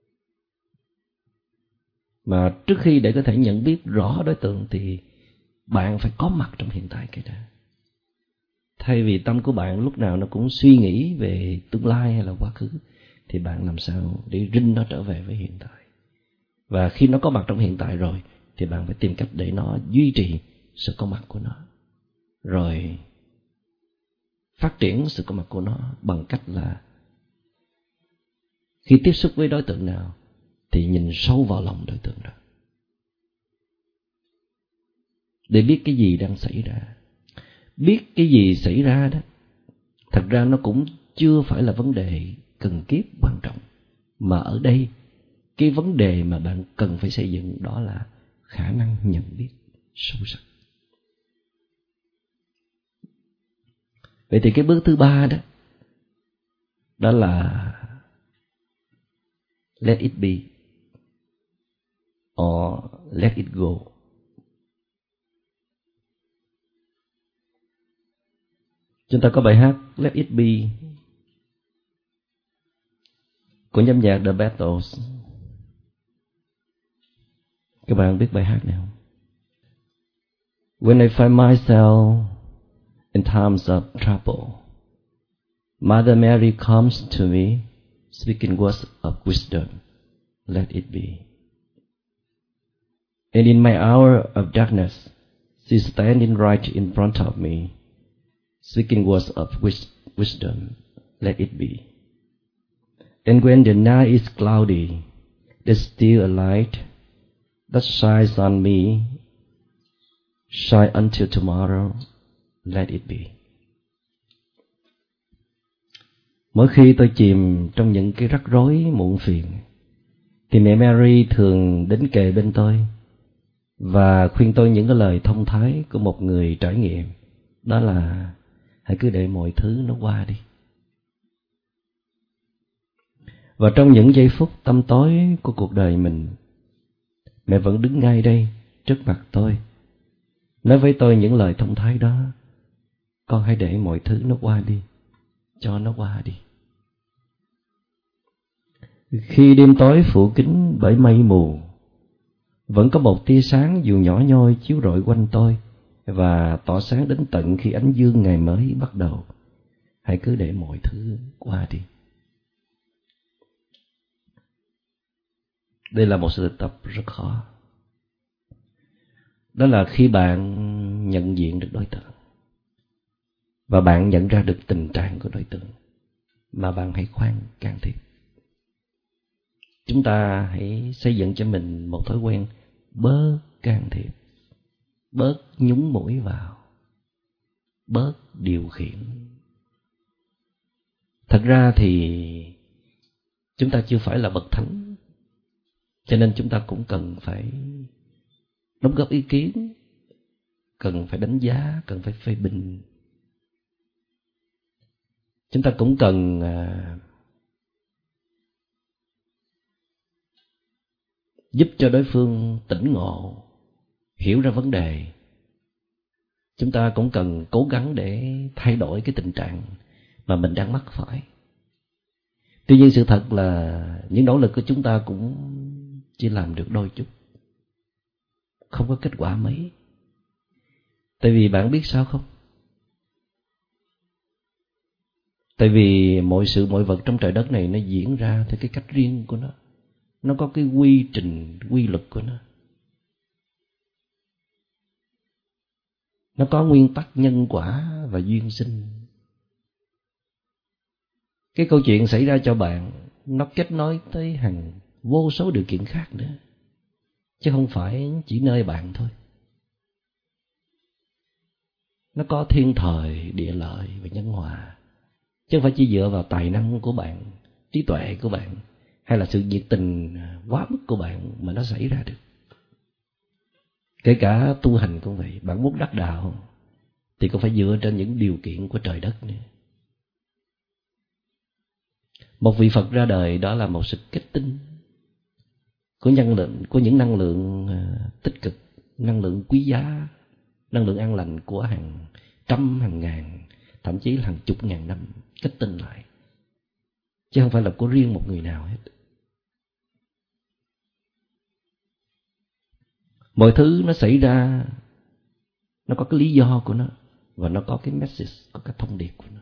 Mà trước khi để có thể nhận biết rõ đối tượng thì bạn phải có mặt trong hiện tại cái đó. Thay vì tâm của bạn lúc nào nó cũng suy nghĩ về tương lai hay là quá khứ, thì bạn làm sao để rinh nó trở về với hiện tại. Và khi nó có mặt trong hiện tại rồi thì bạn phải tìm cách để nó duy trì sự có mặt của nó, rồi phát triển sự có mặt của nó bằng cách là khi tiếp xúc với đối tượng nào thì nhìn sâu vào lòng đối tượng đó. để biết cái gì đang xảy ra. Biết cái gì xảy ra đó, thật ra nó cũng chưa phải là vấn đề cần kiếp quan trọng. Mà ở đây, cái vấn đề mà bạn cần phải xây dựng đó là khả năng nhận biết sâu sắc. Vậy thì cái bước thứ ba đó, đó là let it be or let it go. Chúng ta có bài hát Let It Be của nhóm nhạc The Beatles. Các bạn biết bài hát này không? When I find myself in times of trouble, Mother Mary comes to me, speaking words of wisdom. Let it be. And in my hour of darkness, she's standing right in front of me, speaking words of wisdom. Let it be. And when the night is cloudy, there's still a light that shines on me. Shine until tomorrow. Let it be. Mỗi khi tôi chìm trong những cái rắc rối muộn phiền, thì mẹ Mary thường đến kề bên tôi và khuyên tôi những cái lời thông thái của một người trải nghiệm. Đó là hãy cứ để mọi thứ nó qua đi. Và trong những giây phút tăm tối của cuộc đời mình, mẹ vẫn đứng ngay đây trước mặt tôi, nói với tôi những lời thông thái đó. Con hãy để mọi thứ nó qua đi, cho nó qua đi. Khi đêm tối phủ kín bởi mây mù, vẫn có một tia sáng dù nhỏ nhoi chiếu rọi quanh tôi và tỏ sáng đến tận khi ánh dương ngày mới bắt đầu. Hãy cứ để mọi thứ qua đi. Đây là một sự thực tập rất khó. Đó là khi bạn nhận diện được đối tượng và bạn nhận ra được tình trạng của đối tượng, mà bạn hãy khoan can thiệp. Chúng ta hãy xây dựng cho mình một thói quen bớt can thiệp, bớt nhúng mũi vào, bớt điều khiển. Thật ra thì chúng ta chưa phải là bậc thánh, cho nên chúng ta cũng cần phải đóng góp ý kiến, cần phải đánh giá, cần phải phê bình. Chúng ta cũng cần à, giúp cho đối phương tỉnh ngộ, hiểu ra vấn đề. Chúng ta cũng cần cố gắng để thay đổi cái tình trạng mà mình đang mắc phải. Tuy nhiên sự thật là những nỗ lực của chúng ta cũng chỉ làm được đôi chút, không có kết quả mấy. Tại vì bạn biết sao không? Tại vì mọi sự mọi vật trong trời đất này nó diễn ra theo cái cách riêng của nó. Nó có cái quy trình, quy luật của nó. Nó có nguyên tắc nhân quả và duyên sinh. Cái câu chuyện xảy ra cho bạn nó kết nối tới hàng vô số điều kiện khác nữa, chứ không phải chỉ nơi bạn thôi. Nó có thiên thời, địa lợi và nhân hòa, chứ không phải chỉ dựa vào tài năng của bạn, trí tuệ của bạn, hay là sự nhiệt tình quá mức của bạn mà nó xảy ra được. Kể cả tu hành cũng vậy, bạn muốn đắc đạo thì cũng phải dựa trên những điều kiện của trời đất nữa. Một vị Phật ra đời đó là một sự kết tinh của nhân lượng, của những năng lượng tích cực, năng lượng quý giá, năng lượng an lành của hàng trăm, hàng ngàn, thậm chí là hàng chục ngàn năm kết tinh lại, chứ không phải là của riêng một người nào hết. Mọi thứ nó xảy ra, nó có cái lý do của nó, và nó có cái message, có cái thông điệp của nó.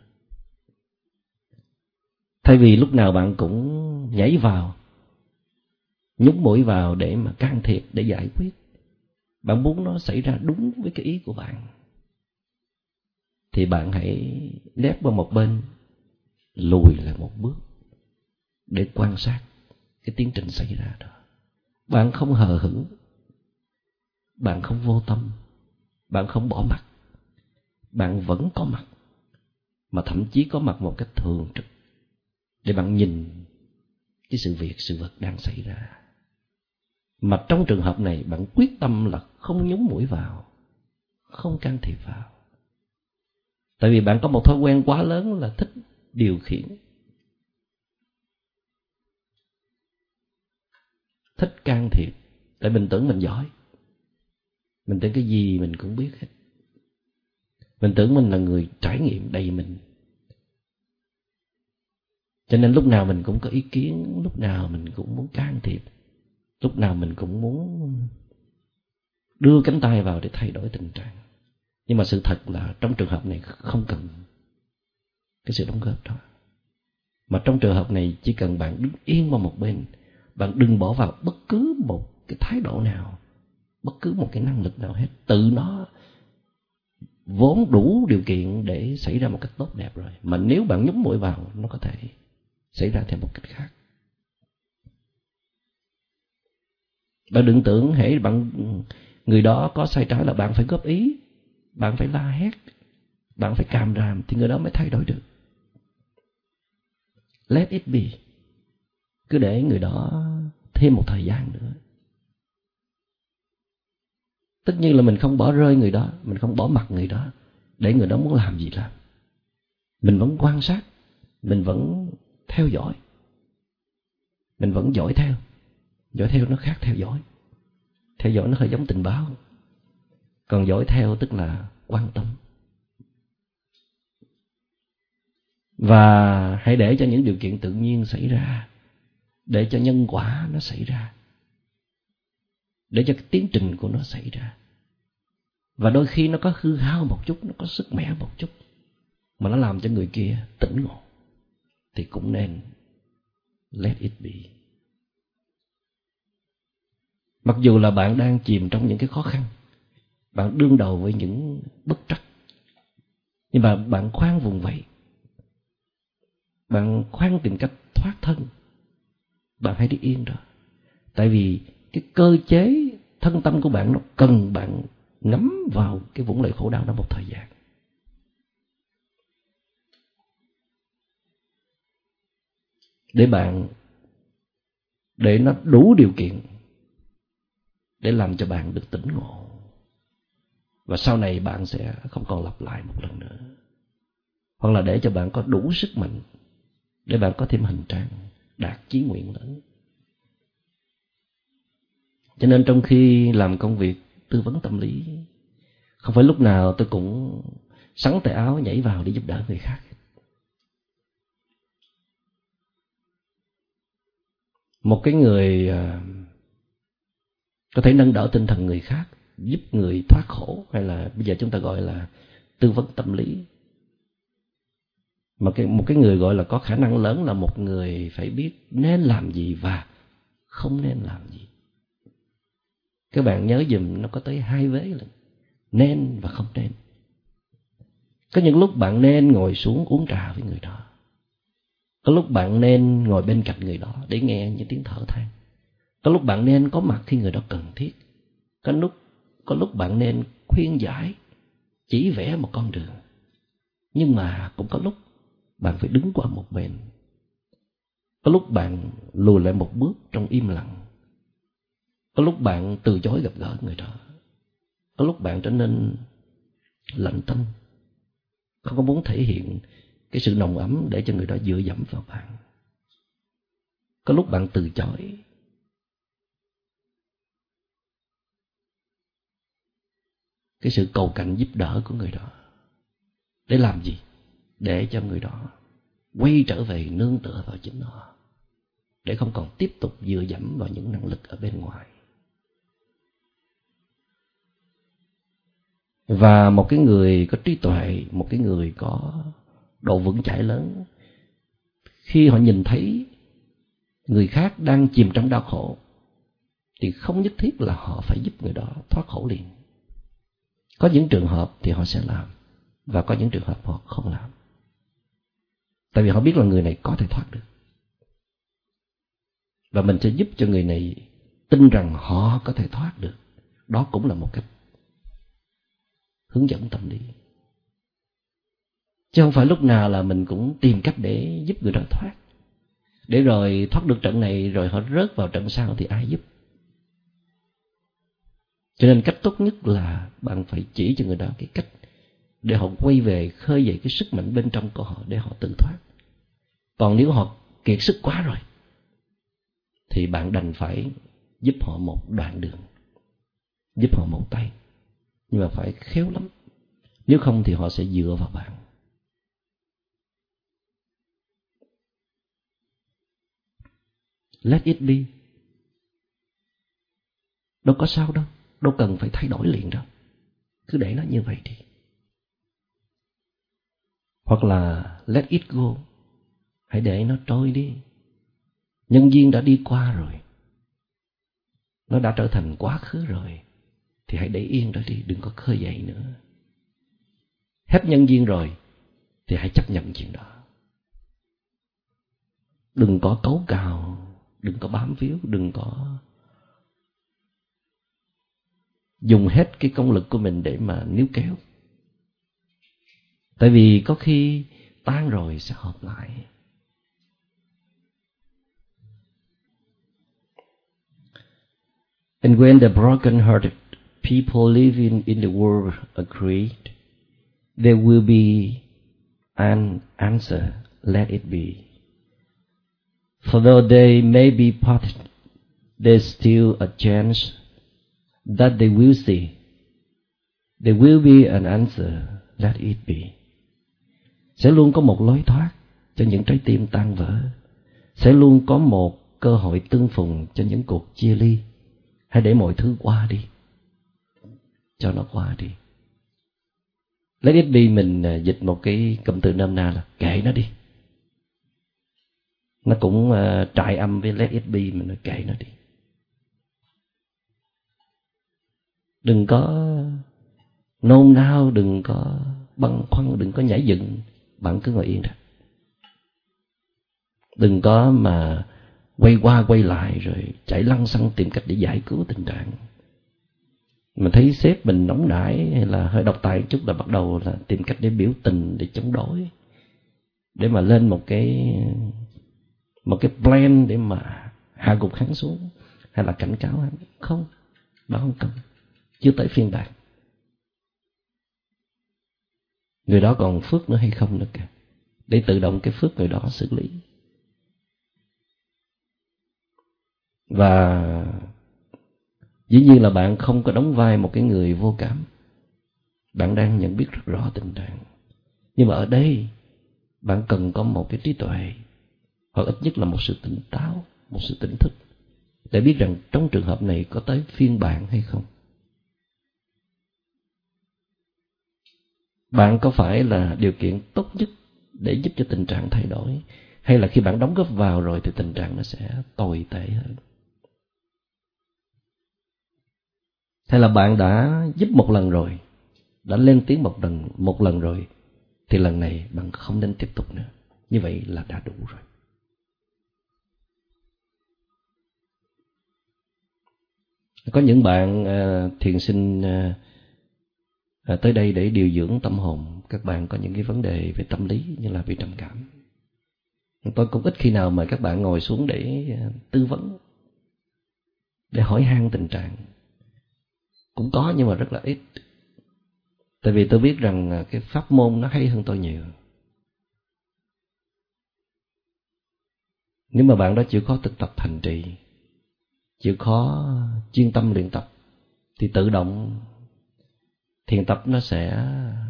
Thay vì lúc nào bạn cũng nhảy vào, nhúng mũi vào để mà can thiệp, để giải quyết, bạn muốn nó xảy ra đúng với cái ý của bạn, thì bạn hãy nép qua một bên, lùi lại một bước để quan sát cái tiến trình xảy ra đó. Bạn không hờ hững, bạn không vô tâm, bạn không bỏ mặt, bạn vẫn có mặt, mà thậm chí có mặt một cách thường trực để bạn nhìn cái sự việc, sự vật đang xảy ra. Mà trong trường hợp này bạn quyết tâm là không nhúng mũi vào, không can thiệp vào. Tại vì bạn có một thói quen quá lớn là thích điều khiển, thích can thiệp. Tại mình tưởng mình giỏi, mình tưởng cái gì mình cũng biết hết, mình tưởng mình là người trải nghiệm đầy mình, cho nên lúc nào mình cũng có ý kiến, lúc nào mình cũng muốn can thiệp, lúc nào mình cũng muốn đưa cánh tay vào để thay đổi tình trạng. Nhưng mà sự thật là trong trường hợp này không cần cái sự đóng góp đó. Mà trong trường hợp này chỉ cần bạn đứng yên qua một bên, bạn đừng bỏ vào bất cứ một cái thái độ nào, bất cứ một cái năng lực nào hết. Tự nó vốn đủ điều kiện để xảy ra một cách tốt đẹp rồi, mà nếu bạn nhúng mũi vào, nó có thể xảy ra theo một cách khác. Bạn đừng tưởng hễ bạn người đó có sai trái là bạn phải góp ý, bạn phải la hét, bạn phải càm ràm thì người đó mới thay đổi được. Let it be. Cứ để người đó thêm một thời gian nữa. Tất nhiên là mình không bỏ rơi người đó, mình không bỏ mặc người đó, để người đó muốn làm gì làm. Mình vẫn quan sát, mình vẫn theo dõi, mình vẫn dõi theo. Dõi theo nó khác theo dõi. Theo dõi nó hơi giống tình báo, còn dõi theo tức là quan tâm. Và hãy để cho những điều kiện tự nhiên xảy ra, để cho nhân quả nó xảy ra, để cho cái tiến trình của nó xảy ra. Và đôi khi nó có hư hao một chút, nó có sức mẻ một chút, mà nó làm cho người kia tỉnh ngộ, thì cũng nên let it be. Mặc dù là bạn đang chìm trong những cái khó khăn, bạn đương đầu với những bất trắc, nhưng mà bạn khoan vùng vẫy, bạn khoan tìm cách thoát thân. Bạn hãy đi yên đó. Tại vì cái cơ chế thân tâm của bạn nó cần bạn ngắm vào cái vũng lầy khổ đau đó một thời gian. Để bạn, để nó đủ điều kiện để làm cho bạn được tỉnh ngộ. Và sau này bạn sẽ không còn lặp lại một lần nữa. Hoặc là để cho bạn có đủ sức mạnh để bạn có thêm hành trang đạt chí nguyện lớn. Cho nên trong khi làm công việc tư vấn tâm lý, không phải lúc nào tôi cũng xắn tay áo nhảy vào để giúp đỡ người khác. Một cái người có thể nâng đỡ tinh thần người khác, giúp người thoát khổ, hay là bây giờ chúng ta gọi là tư vấn tâm lý. Mà cái, một cái người gọi là có khả năng lớn là một người phải biết nên làm gì và không nên làm gì. Các bạn nhớ dùm, nó có tới hai vế là nên và không nên. Có những lúc bạn nên ngồi xuống uống trà với người đó, có lúc bạn nên ngồi bên cạnh người đó để nghe những tiếng thở than, có lúc bạn nên có mặt khi người đó cần thiết, có lúc, có lúc bạn nên khuyên giải, chỉ vẽ một con đường. Nhưng mà cũng có lúc bạn phải đứng qua một bên, có lúc bạn lùi lại một bước trong im lặng, có lúc bạn từ chối gặp gỡ người đó, có lúc bạn trở nên lạnh tanh, không có muốn thể hiện cái sự nồng ấm để cho người đó dựa dẫm vào bạn. Có lúc bạn từ chối. Cái sự cầu cạnh giúp đỡ của người đó. Để làm gì? Để cho người đó quay trở về nương tựa vào chính họ, để không còn tiếp tục dựa dẫm vào những năng lực ở bên ngoài. Và một cái người có trí tuệ, một cái người có độ vững chãi lớn, khi họ nhìn thấy người khác đang chìm trong đau khổ thì không nhất thiết là họ phải giúp người đó thoát khổ liền. Có những trường hợp thì họ sẽ làm, và có những trường hợp họ không làm. Tại vì họ biết là người này có thể thoát được, và mình sẽ giúp cho người này tin rằng họ có thể thoát được. Đó cũng là một cách. hướng dẫn tâm lý. Chứ không phải lúc nào là mình cũng tìm cách để giúp người đó thoát. Để rồi thoát được trận này rồi họ rớt vào trận sau thì ai giúp? Cho nên cách tốt nhất là bạn phải chỉ cho người đó cái cách để họ quay về, khơi dậy cái sức mạnh bên trong của họ để họ tự thoát. Còn nếu họ kiệt sức quá rồi thì bạn đành phải giúp họ một đoạn đường, giúp họ một tay, nhưng mà phải khéo lắm. Nếu không thì họ sẽ dựa vào bạn. Let it be. Đâu có sao đâu, đâu cần phải thay đổi liền đâu. Cứ để nó như vậy đi. Hoặc là let it go. Hãy để nó trôi đi. Nhân duyên đã đi qua rồi, nó đã trở thành quá khứ rồi, thì hãy để yên đó đi, đừng có khơi dậy nữa. Hết nhân duyên rồi thì hãy chấp nhận chuyện đó. Đừng có cấu cào, đừng có bám víu, đừng có dùng hết cái công lực của mình để mà níu kéo. Tại vì có khi tan rồi sẽ hợp lại. And when the broken-hearted people living in the world agreed, there will be an answer, let it be. For though they may be parted, there's still a chance that they will see. There will be an answer, let it be. Sẽ luôn có một lối thoát cho những trái tim tan vỡ. Sẽ luôn có một cơ hội tương phùng cho những cuộc chia ly. Hãy để mọi thứ qua đi, cho nó qua đi. Let it be mình dịch một cái cụm từ nôm na là kệ nó đi. Nó cũng uh, trại âm với let it be, mình nói kệ nó đi. Đừng có nôn nao, đừng có băn khoăn, đừng có nhảy dựng. Bạn cứ ngồi yên đó. Đừng có mà quay qua quay lại rồi chạy lăng xăng tìm cách để giải cứu tình trạng. Mình thấy sếp mình nóng nảy hay là hơi độc tài một chút là bắt đầu là tìm cách để biểu tình, để chống đối, để mà lên một cái một cái plan để mà hạ gục hắn xuống, hay là cảnh cáo hắn. Không, đó không cần. Chưa tới phiên bản. Người đó còn phước nữa hay không nữa cả, để tự động cái phước người đó xử lý. Và dĩ nhiên là bạn không có đóng vai một cái người vô cảm. Bạn đang nhận biết rất rõ tình trạng. Nhưng mà ở đây bạn cần có một cái trí tuệ, hoặc ít nhất là một sự tỉnh táo, một sự tỉnh thức, để biết rằng trong trường hợp này có tới phiên bạn hay không. Bạn có phải là điều kiện tốt nhất để giúp cho tình trạng thay đổi, hay là khi bạn đóng góp vào rồi thì tình trạng nó sẽ tồi tệ hơn? Hay là bạn đã giúp một lần rồi, đã lên tiếng một lần, một lần rồi, thì lần này bạn không nên tiếp tục nữa. Như vậy là đã đủ rồi. Có những bạn uh, thiền sinh uh, uh, tới đây để điều dưỡng tâm hồn. Các bạn có những cái vấn đề về tâm lý như là bị trầm cảm. Tôi cũng ít khi nào mời các bạn ngồi xuống để uh, tư vấn, để hỏi han tình trạng. Cũng có nhưng mà rất là ít. Tại vì tôi biết rằng cái pháp môn nó hay hơn tôi nhiều. Nếu mà bạn đó chịu khó thực tập hành trì, chịu khó chuyên tâm luyện tập, thì tự động thiền tập nó sẽ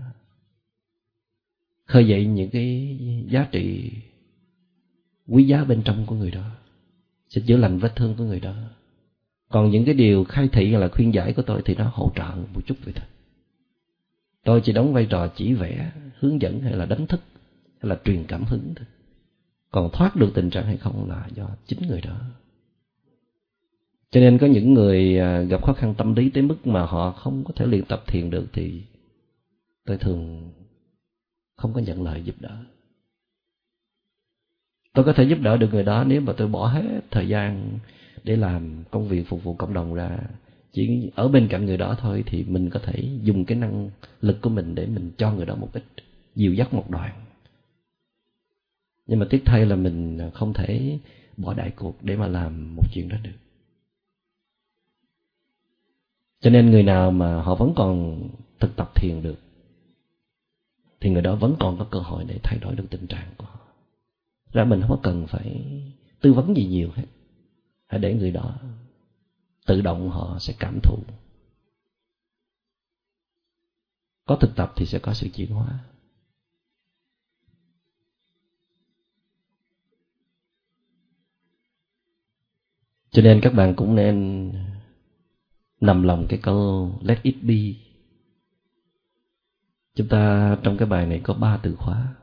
khơi dậy những cái giá trị quý giá bên trong của người đó, sẽ chữa lành vết thương của người đó. Còn những cái điều khai thị hay là khuyên giải của tôi thì nó hỗ trợ một chút vậy thôi. Tôi chỉ đóng vai trò chỉ vẽ, hướng dẫn hay là đánh thức, hay là truyền cảm hứng thôi. Còn thoát được tình trạng hay không là do chính người đó. Cho nên có những người gặp khó khăn tâm lý tới mức mà họ không có thể luyện tập thiền được thì tôi thường không có nhận lời giúp đỡ. Tôi có thể giúp đỡ được người đó nếu mà tôi bỏ hết thời gian để làm công việc phục vụ cộng đồng ra, Chỉ ở bên cạnh người đó thôi thì mình có thể dùng cái năng lực của mình để mình cho người đó một ít, dìu dắt một đoạn. Nhưng mà tiếc thay là mình không thể bỏ đại cuộc để mà làm một chuyện đó được. Cho nên người nào mà họ vẫn còn thực tập thiền được thì người đó vẫn còn có cơ hội để thay đổi được tình trạng của họ. Ra mình không có cần phải tư vấn gì nhiều hết. Hãy để người đó tự động họ sẽ cảm thụ. Có thực tập thì sẽ có sự chuyển hóa. Cho nên các bạn cũng nên nằm lòng cái câu let it be. Chúng ta trong cái bài này có ba từ khóa.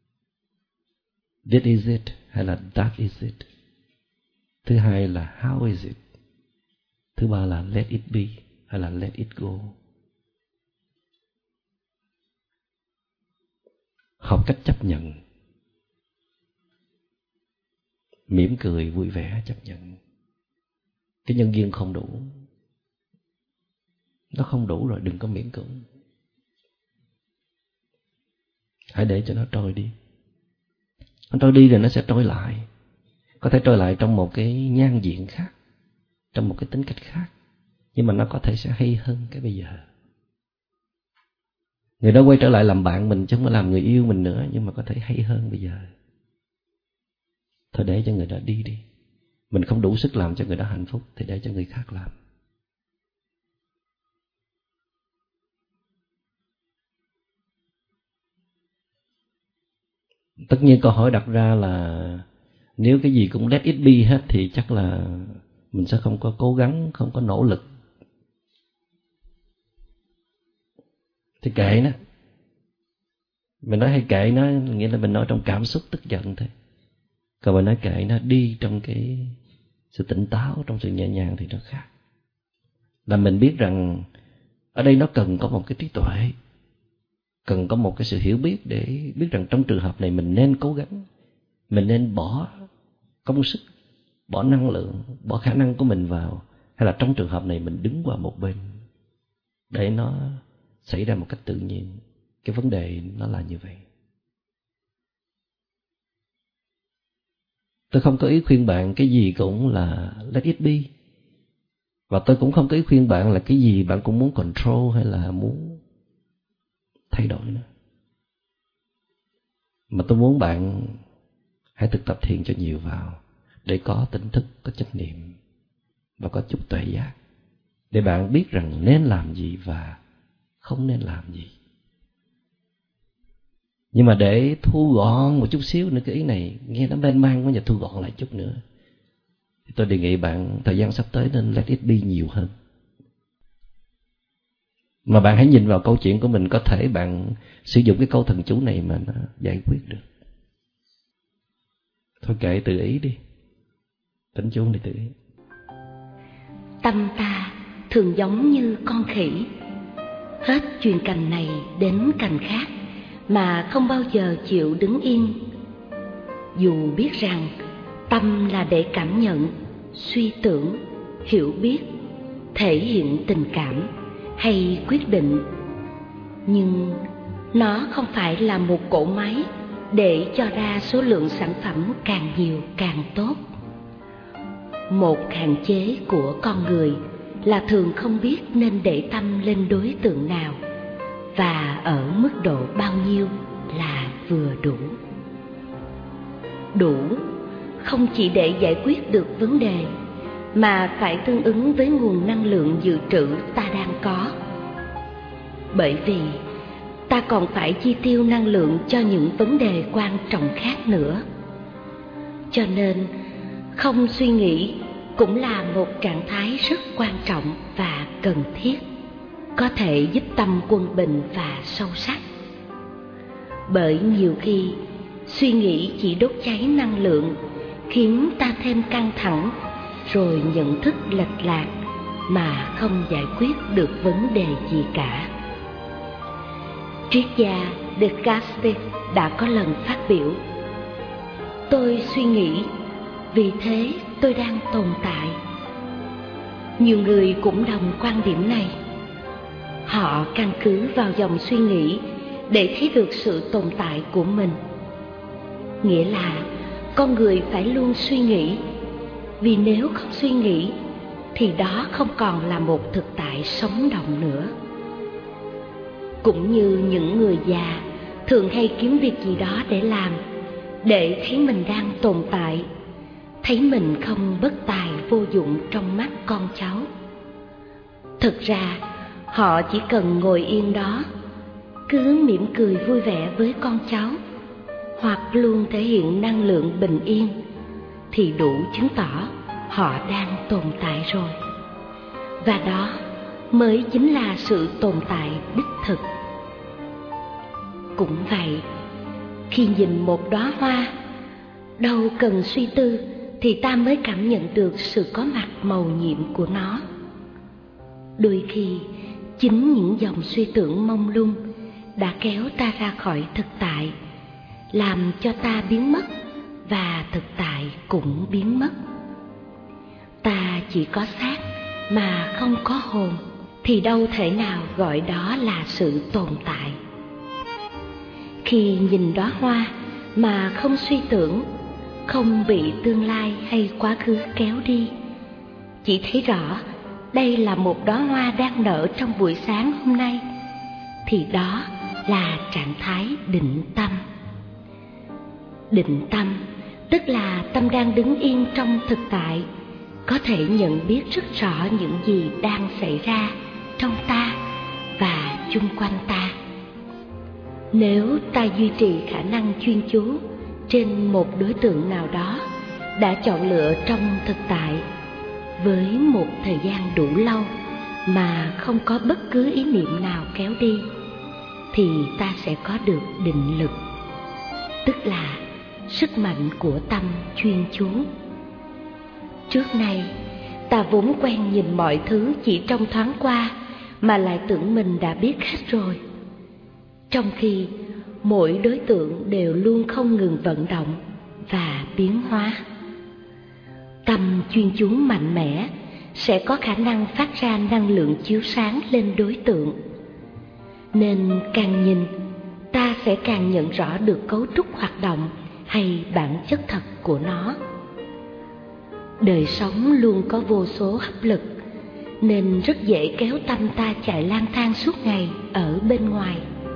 This is it hay là that is it. Thứ hai là how is it. Thứ ba là let it be hay là let it go. Học cách chấp nhận. Mỉm cười vui vẻ chấp nhận. Cái nhân duyên không đủ. Nó không đủ rồi, đừng có miễn cưỡng. Hãy để cho nó trôi đi. Nó trôi đi rồi nó sẽ trôi lại. Có thể trôi lại trong một cái nhan diện khác, trong một cái tính cách khác. Nhưng mà nó có thể sẽ hay hơn cái bây giờ. Người đó quay trở lại làm bạn mình chứ không có làm người yêu mình nữa, nhưng mà có thể hay hơn bây giờ. Thôi để cho người đó đi đi. Mình không đủ sức làm cho người đó hạnh phúc thì để cho người khác làm. Tất nhiên câu hỏi đặt ra là nếu cái gì cũng let it be hết thì chắc là mình sẽ không có cố gắng, không có nỗ lực. Thì kệ nó. Mình nói hay kệ nó, nghĩa là mình nói trong cảm xúc tức giận thôi. Còn mình nói kệ nó đi trong cái sự tỉnh táo, trong sự nhẹ nhàng thì nó khác. Là mình biết rằng ở đây nó cần có một cái trí tuệ, cần có một cái sự hiểu biết để biết rằng trong trường hợp này mình nên cố gắng, mình nên bỏ công sức, bỏ năng lượng, bỏ khả năng của mình vào, hay là trong trường hợp này mình đứng qua một bên để nó xảy ra một cách tự nhiên. Cái vấn đề nó là như vậy. Tôi không có ý khuyên bạn cái gì cũng là let it be. Và tôi cũng không có ý khuyên bạn là cái gì bạn cũng muốn control hay là muốn thay đổi nữa. Mà tôi muốn bạn hãy thực tập thiền cho nhiều vào, để có tỉnh thức, có chánh niệm và có chút tuệ giác, để bạn biết rằng nên làm gì và không nên làm gì. Nhưng mà để thu gọn một chút xíu nữa, cái ý này nghe nó mênh mang quá, giờ thu gọn lại chút nữa, thì tôi đề nghị bạn thời gian sắp tới nên let it be nhiều hơn. Mà bạn hãy nhìn vào câu chuyện của mình, có thể bạn sử dụng cái câu thần chú này mà nó giải quyết được. Thôi kệ tự ý đi, tỉnh chú này tự ý. Tâm ta thường giống như con khỉ, hết chuyên cành này đến cành khác mà không bao giờ chịu đứng yên. Dù biết rằng tâm là để cảm nhận, suy tưởng, hiểu biết, thể hiện tình cảm hay quyết định, nhưng nó không phải là một cỗ máy để cho ra số lượng sản phẩm càng nhiều càng tốt. Một hạn chế của con người là thường không biết nên để tâm lên đối tượng nào và ở mức độ bao nhiêu là vừa đủ. Đủ không chỉ để giải quyết được vấn đề, mà phải tương ứng với nguồn năng lượng dự trữ ta đang có. Bởi vì ta còn phải chi tiêu năng lượng cho những vấn đề quan trọng khác nữa. Cho nên không suy nghĩ cũng là một trạng thái rất quan trọng và cần thiết, có thể giúp tâm quân bình và sâu sắc. Bởi nhiều khi suy nghĩ chỉ đốt cháy năng lượng, khiến ta thêm căng thẳng, rồi nhận thức lệch lạc mà không giải quyết được vấn đề gì cả. Triết gia Descartes đã có lần phát biểu: tôi suy nghĩ, vì thế tôi đang tồn tại. Nhiều người cũng đồng quan điểm này. Họ căn cứ vào dòng suy nghĩ để thấy được sự tồn tại của mình. Nghĩa là con người phải luôn suy nghĩ, vì nếu không suy nghĩ thì đó không còn là một thực tại sống động nữa. Cũng như những người già thường hay kiếm việc gì đó để làm, để thấy mình đang tồn tại, thấy mình không bất tài vô dụng trong mắt con cháu. Thực ra họ chỉ cần ngồi yên đó, cứ mỉm cười vui vẻ với con cháu, hoặc luôn thể hiện năng lượng bình yên, thì đủ chứng tỏ họ đang tồn tại rồi. Và đó mới chính là sự tồn tại đích thực. Cũng vậy, khi nhìn một đóa hoa, đâu cần suy tư thì ta mới cảm nhận được sự có mặt mầu nhiệm của nó. Đôi khi chính những dòng suy tưởng mông lung đã kéo ta ra khỏi thực tại, làm cho ta biến mất và thực tại cũng biến mất. Ta chỉ có xác mà không có hồn, thì đâu thể nào gọi đó là sự tồn tại. Khi nhìn đóa hoa mà không suy tưởng, không bị tương lai hay quá khứ kéo đi, chỉ thấy rõ đây là một đóa hoa đang nở trong buổi sáng hôm nay, thì đó là trạng thái định tâm. Định tâm tức là tâm đang đứng yên trong thực tại, có thể nhận biết rất rõ những gì đang xảy ra trong ta và chung quanh ta. Nếu ta duy trì khả năng chuyên chú trên một đối tượng nào đó đã chọn lựa trong thực tại với một thời gian đủ lâu mà không có bất cứ ý niệm nào kéo đi, thì ta sẽ có được định lực, tức là sức mạnh của tâm chuyên chú. Trước nay, ta vốn quen nhìn mọi thứ chỉ trong thoáng qua mà lại tưởng mình đã biết hết rồi, trong khi mỗi đối tượng đều luôn không ngừng vận động và biến hóa. Tâm chuyên chú mạnh mẽ sẽ có khả năng phát ra năng lượng chiếu sáng lên đối tượng, nên càng nhìn, ta sẽ càng nhận rõ được cấu trúc hoạt động hay bản chất thật của nó. Đời sống luôn có vô số hấp lực, nên rất dễ kéo tâm ta chạy lang thang suốt ngày ở bên ngoài.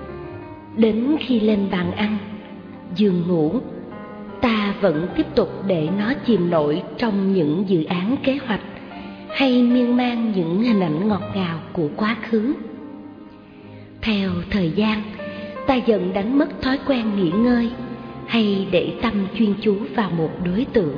Đến khi lên bàn ăn, giường ngủ, ta vẫn tiếp tục để nó chìm nổi trong những dự án kế hoạch hay miên man những hình ảnh ngọt ngào của quá khứ. Theo thời gian, ta dần đánh mất thói quen nghỉ ngơi hay để tâm chuyên chú vào một đối tượng.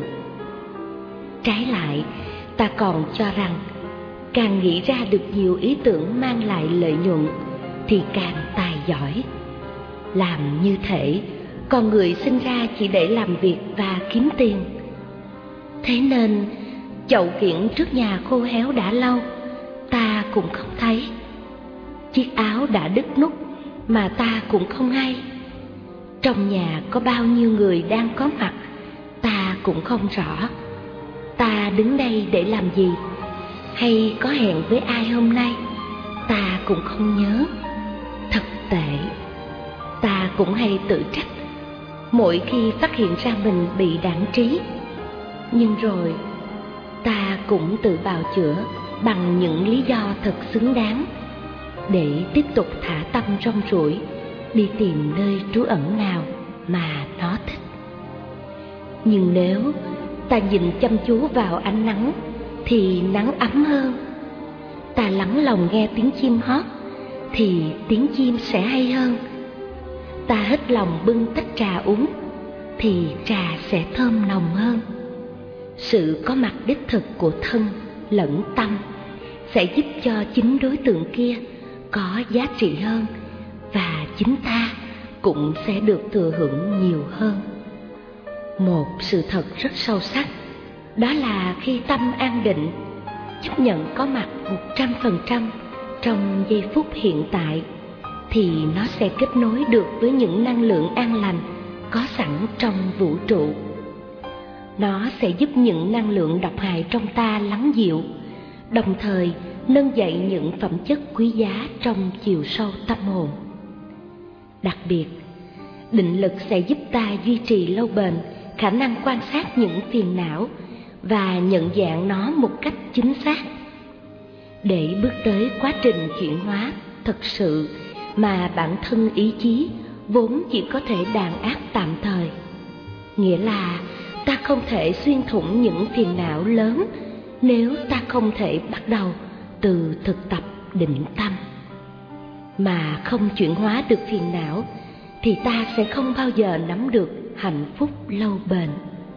Trái lại, ta còn cho rằng càng nghĩ ra được nhiều ý tưởng mang lại lợi nhuận thì càng tài giỏi. Làm như thể con người sinh ra chỉ để làm việc và kiếm tiền. Thế nên chậu kiểng trước nhà khô héo đã lâu, ta cũng không thấy. Chiếc áo đã đứt nút mà ta cũng không hay. Trong nhà có bao nhiêu người đang có mặt, ta cũng không rõ. Ta đứng đây để làm gì, hay có hẹn với ai hôm nay, ta cũng không nhớ. Thật tệ. Ta cũng hay tự trách mỗi khi phát hiện ra mình bị đãng trí. Nhưng rồi ta cũng tự bào chữa bằng những lý do thật xứng đáng để tiếp tục thả tâm rong ruổi đi tìm nơi trú ẩn nào mà nó thích. Nhưng nếu ta nhìn chăm chú vào ánh nắng thì nắng ấm hơn. Ta lắng lòng nghe tiếng chim hót thì tiếng chim sẽ hay hơn. Ta hết lòng bưng tách trà uống thì trà sẽ thơm nồng hơn. Sự có mặt đích thực của thân lẫn tâm sẽ giúp cho chính đối tượng kia có giá trị hơn, và chính ta cũng sẽ được thừa hưởng nhiều hơn. Một sự thật rất sâu sắc, đó là khi tâm an định, chấp nhận có mặt một trăm phần trăm trong giây phút hiện tại, thì nó sẽ kết nối được với những năng lượng an lành có sẵn trong vũ trụ. Nó sẽ giúp những năng lượng độc hại trong ta lắng dịu, đồng thời nâng dậy những phẩm chất quý giá trong chiều sâu tâm hồn. Đặc biệt, định lực sẽ giúp ta duy trì lâu bền khả năng quan sát những phiền não và nhận dạng nó một cách chính xác, để bước tới quá trình chuyển hóa thực sự mà bản thân ý chí vốn chỉ có thể đàn áp tạm thời. Nghĩa là ta không thể xuyên thủng những phiền não lớn nếu ta không thể bắt đầu từ thực tập định tâm. Mà không chuyển hóa được phiền não thì ta sẽ không bao giờ nắm được hạnh phúc lâu bền.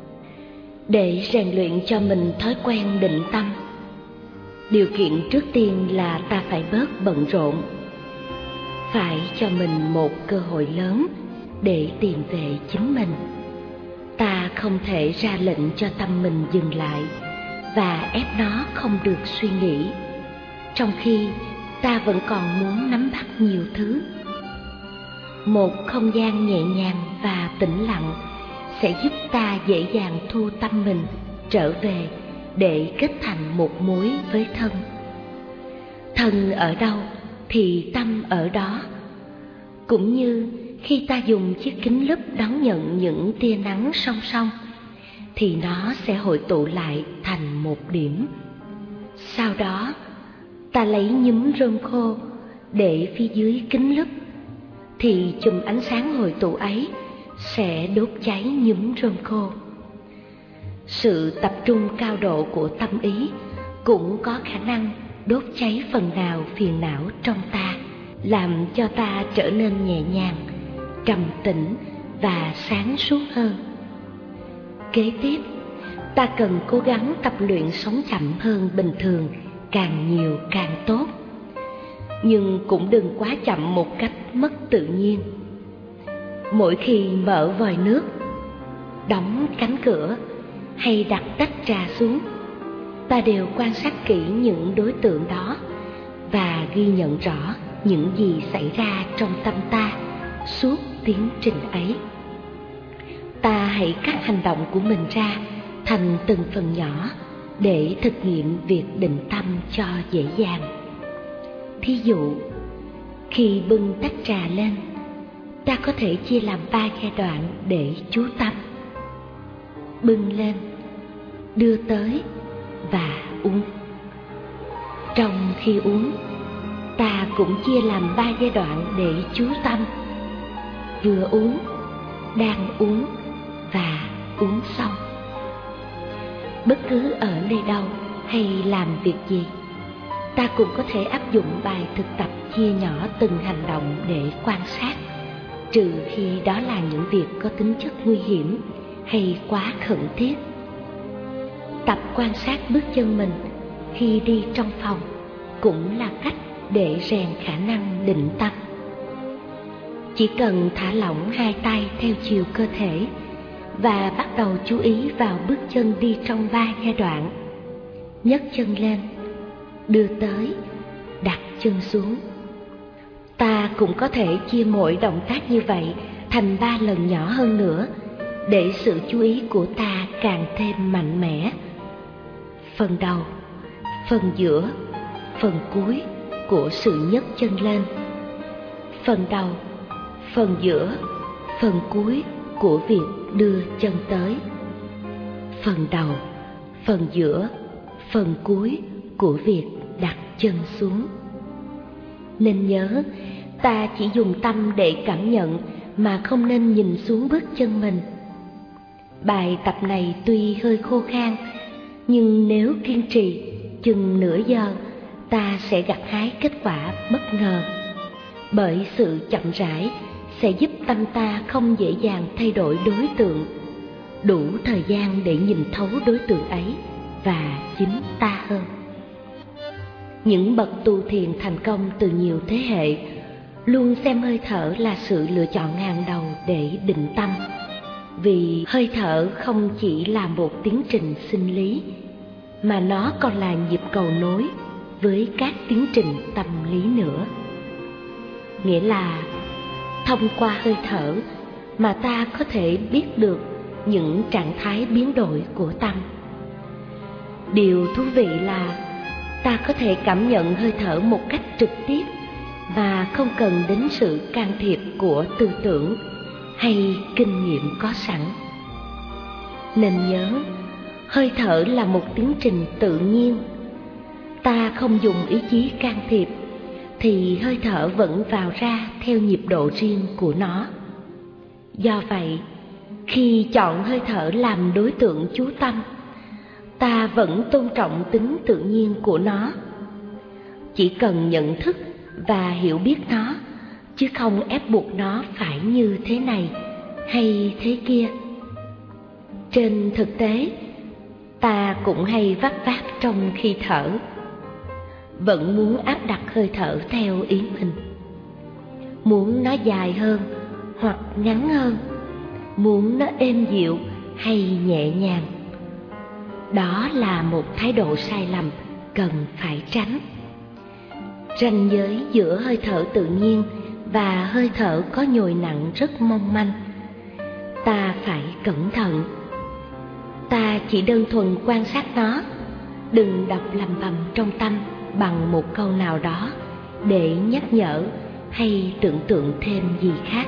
Để rèn luyện cho mình thói quen định tâm, điều kiện trước tiên là ta phải bớt bận rộn, phải cho mình một cơ hội lớn để tìm về chính mình. Ta không thể ra lệnh cho tâm mình dừng lại và ép nó không được suy nghĩ, trong khi ta vẫn còn muốn nắm bắt nhiều thứ. Một không gian nhẹ nhàng và tĩnh lặng sẽ giúp ta dễ dàng thu tâm mình trở về để kết thành một mối với thân. Thân ở đâu thì tâm ở đó. Cũng như khi ta dùng chiếc kính lúp đón nhận những tia nắng song song, thì nó sẽ hội tụ lại thành một điểm. Sau đó, ta lấy nhúm rơm khô để phía dưới kính lúp, thì chùm ánh sáng hội tụ ấy sẽ đốt cháy nhúm rơm khô. Sự tập trung cao độ của tâm ý cũng có khả năng đốt cháy phần nào phiền não trong ta, làm cho ta trở nên nhẹ nhàng, trầm tĩnh và sáng suốt hơn. Kế tiếp, ta cần cố gắng tập luyện sống chậm hơn bình thường, càng nhiều càng tốt. Nhưng cũng đừng quá chậm một cách mất tự nhiên. Mỗi khi mở vòi nước, đóng cánh cửa hay đặt tách trà xuống, ta đều quan sát kỹ những đối tượng đó và ghi nhận rõ những gì xảy ra trong tâm ta suốt tiến trình ấy. Ta hãy cắt hành động của mình ra thành từng phần nhỏ để thực nghiệm việc định tâm cho dễ dàng. Thí dụ, khi bưng tách trà lên, ta có thể chia làm ba giai đoạn để chú tâm: bưng lên, đưa tới và uống. Trong khi uống, ta cũng chia làm ba giai đoạn để chú tâm: vừa uống, đang uống và uống xong. Bất cứ ở nơi đâu hay làm việc gì, ta cũng có thể áp dụng bài thực tập chia nhỏ từng hành động để quan sát, trừ khi đó là những việc có tính chất nguy hiểm hay quá khẩn thiết. Tập quan sát bước chân mình khi đi trong phòng cũng là cách để rèn khả năng định tâm. Chỉ cần thả lỏng hai tay theo chiều cơ thể và bắt đầu chú ý vào bước chân đi trong ba giai đoạn: nhấc chân lên, đưa tới, đặt chân xuống. Ta cũng có thể chia mỗi động tác như vậy thành ba lần nhỏ hơn nữa, để sự chú ý của ta càng thêm mạnh mẽ. Phần đầu, phần giữa, phần cuối của sự nhấc chân lên. Phần đầu, phần giữa, phần cuối của việc đưa chân tới. Phần đầu, phần giữa, phần cuối của việc đặt chân xuống. Nên nhớ, ta chỉ dùng tâm để cảm nhận mà không nên nhìn xuống bước chân mình. Bài tập này tuy hơi khô khan, nhưng nếu kiên trì chừng nửa giờ, ta sẽ gặt hái kết quả bất ngờ. Bởi sự chậm rãi sẽ giúp tâm ta không dễ dàng thay đổi đối tượng, đủ thời gian để nhìn thấu đối tượng ấy và chính ta hơn. Những bậc tu thiền thành công từ nhiều thế hệ luôn xem hơi thở là sự lựa chọn hàng đầu để định tâm, vì hơi thở không chỉ là một tiến trình sinh lý, mà nó còn là nhịp cầu nối với các tiến trình tâm lý nữa. Nghĩa là thông qua hơi thở mà ta có thể biết được những trạng thái biến đổi của tâm. Điều thú vị là ta có thể cảm nhận hơi thở một cách trực tiếp mà không cần đến sự can thiệp của tư tưởng hay kinh nghiệm có sẵn. Nên nhớ, hơi thở là một tiến trình tự nhiên. Ta không dùng ý chí can thiệp thì hơi thở vẫn vào ra theo nhịp độ riêng của nó. Do vậy, khi chọn hơi thở làm đối tượng chú tâm, ta vẫn tôn trọng tính tự nhiên của nó. Chỉ cần nhận thức và hiểu biết nó, chứ không ép buộc nó phải như thế này hay thế kia. Trên thực tế, ta cũng hay vắt vát trong khi thở, vẫn muốn áp đặt hơi thở theo ý mình, muốn nó dài hơn hoặc ngắn hơn, muốn nó êm dịu hay nhẹ nhàng. Đó là một thái độ sai lầm cần phải tránh. Ranh giới giữa hơi thở tự nhiên và hơi thở có nhồi nặng rất mong manh. Ta phải cẩn thận. Ta chỉ đơn thuần quan sát nó, đừng đọc lầm bầm trong tâm bằng một câu nào đó để nhắc nhở hay tưởng tượng thêm gì khác.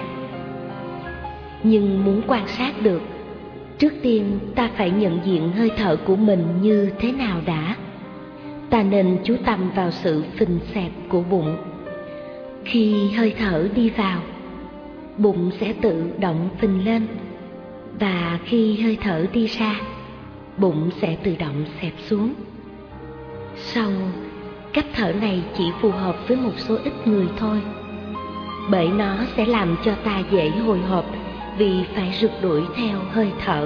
Nhưng muốn quan sát được, trước tiên ta phải nhận diện hơi thở của mình như thế nào đã. Ta nên chú tâm vào sự phình xẹp của bụng. Khi hơi thở đi vào, bụng sẽ tự động phình lên, và khi hơi thở đi ra, bụng sẽ tự động xẹp xuống. Song, cách thở này chỉ phù hợp với một số ít người thôi, bởi nó sẽ làm cho ta dễ hồi hộp vì phải rượt đuổi theo hơi thở.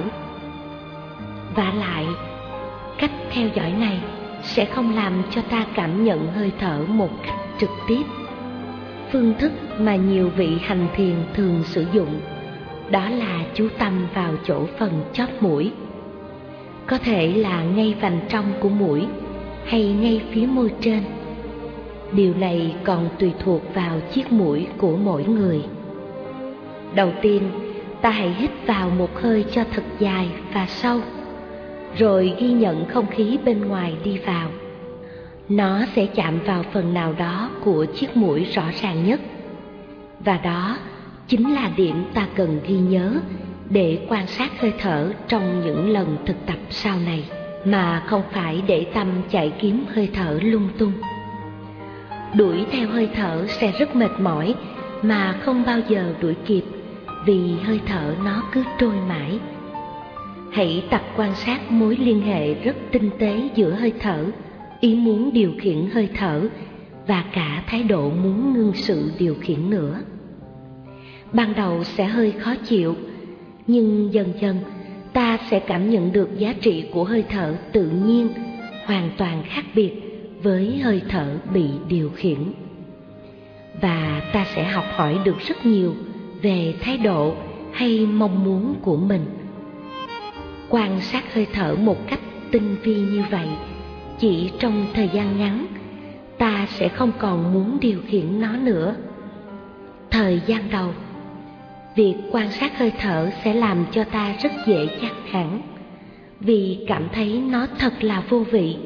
Vả lại, cách theo dõi này sẽ không làm cho ta cảm nhận hơi thở một cách trực tiếp. Phương thức mà nhiều vị hành thiền thường sử dụng đó là chú tâm vào chỗ phần chóp mũi, có thể là ngay vành trong của mũi hay ngay phía môi trên. Điều này còn tùy thuộc vào chiếc mũi của mỗi người. Đầu tiên, ta hãy hít vào một hơi cho thật dài và sâu, rồi ghi nhận không khí bên ngoài đi vào. Nó sẽ chạm vào phần nào đó của chiếc mũi rõ ràng nhất, và đó chính là điểm ta cần ghi nhớ để quan sát hơi thở trong những lần thực tập sau này, mà không phải để tâm chạy kiếm hơi thở lung tung. Đuổi theo hơi thở sẽ rất mệt mỏi mà không bao giờ đuổi kịp, vì hơi thở nó cứ trôi mãi. Hãy tập quan sát mối liên hệ rất tinh tế giữa hơi thở, ý muốn điều khiển hơi thở và cả thái độ muốn ngưng sự điều khiển nữa. Ban đầu sẽ hơi khó chịu, nhưng dần dần ta sẽ cảm nhận được giá trị của hơi thở tự nhiên, hoàn toàn khác biệt với hơi thở bị điều khiển. Và ta sẽ học hỏi được rất nhiều về thái độ hay mong muốn của mình. Quan sát hơi thở một cách tinh vi như vậy, chỉ trong thời gian ngắn, ta sẽ không còn muốn điều khiển nó nữa. Thời gian đầu, việc quan sát hơi thở sẽ làm cho ta rất dễ chán nản, vì cảm thấy nó thật là vô vị.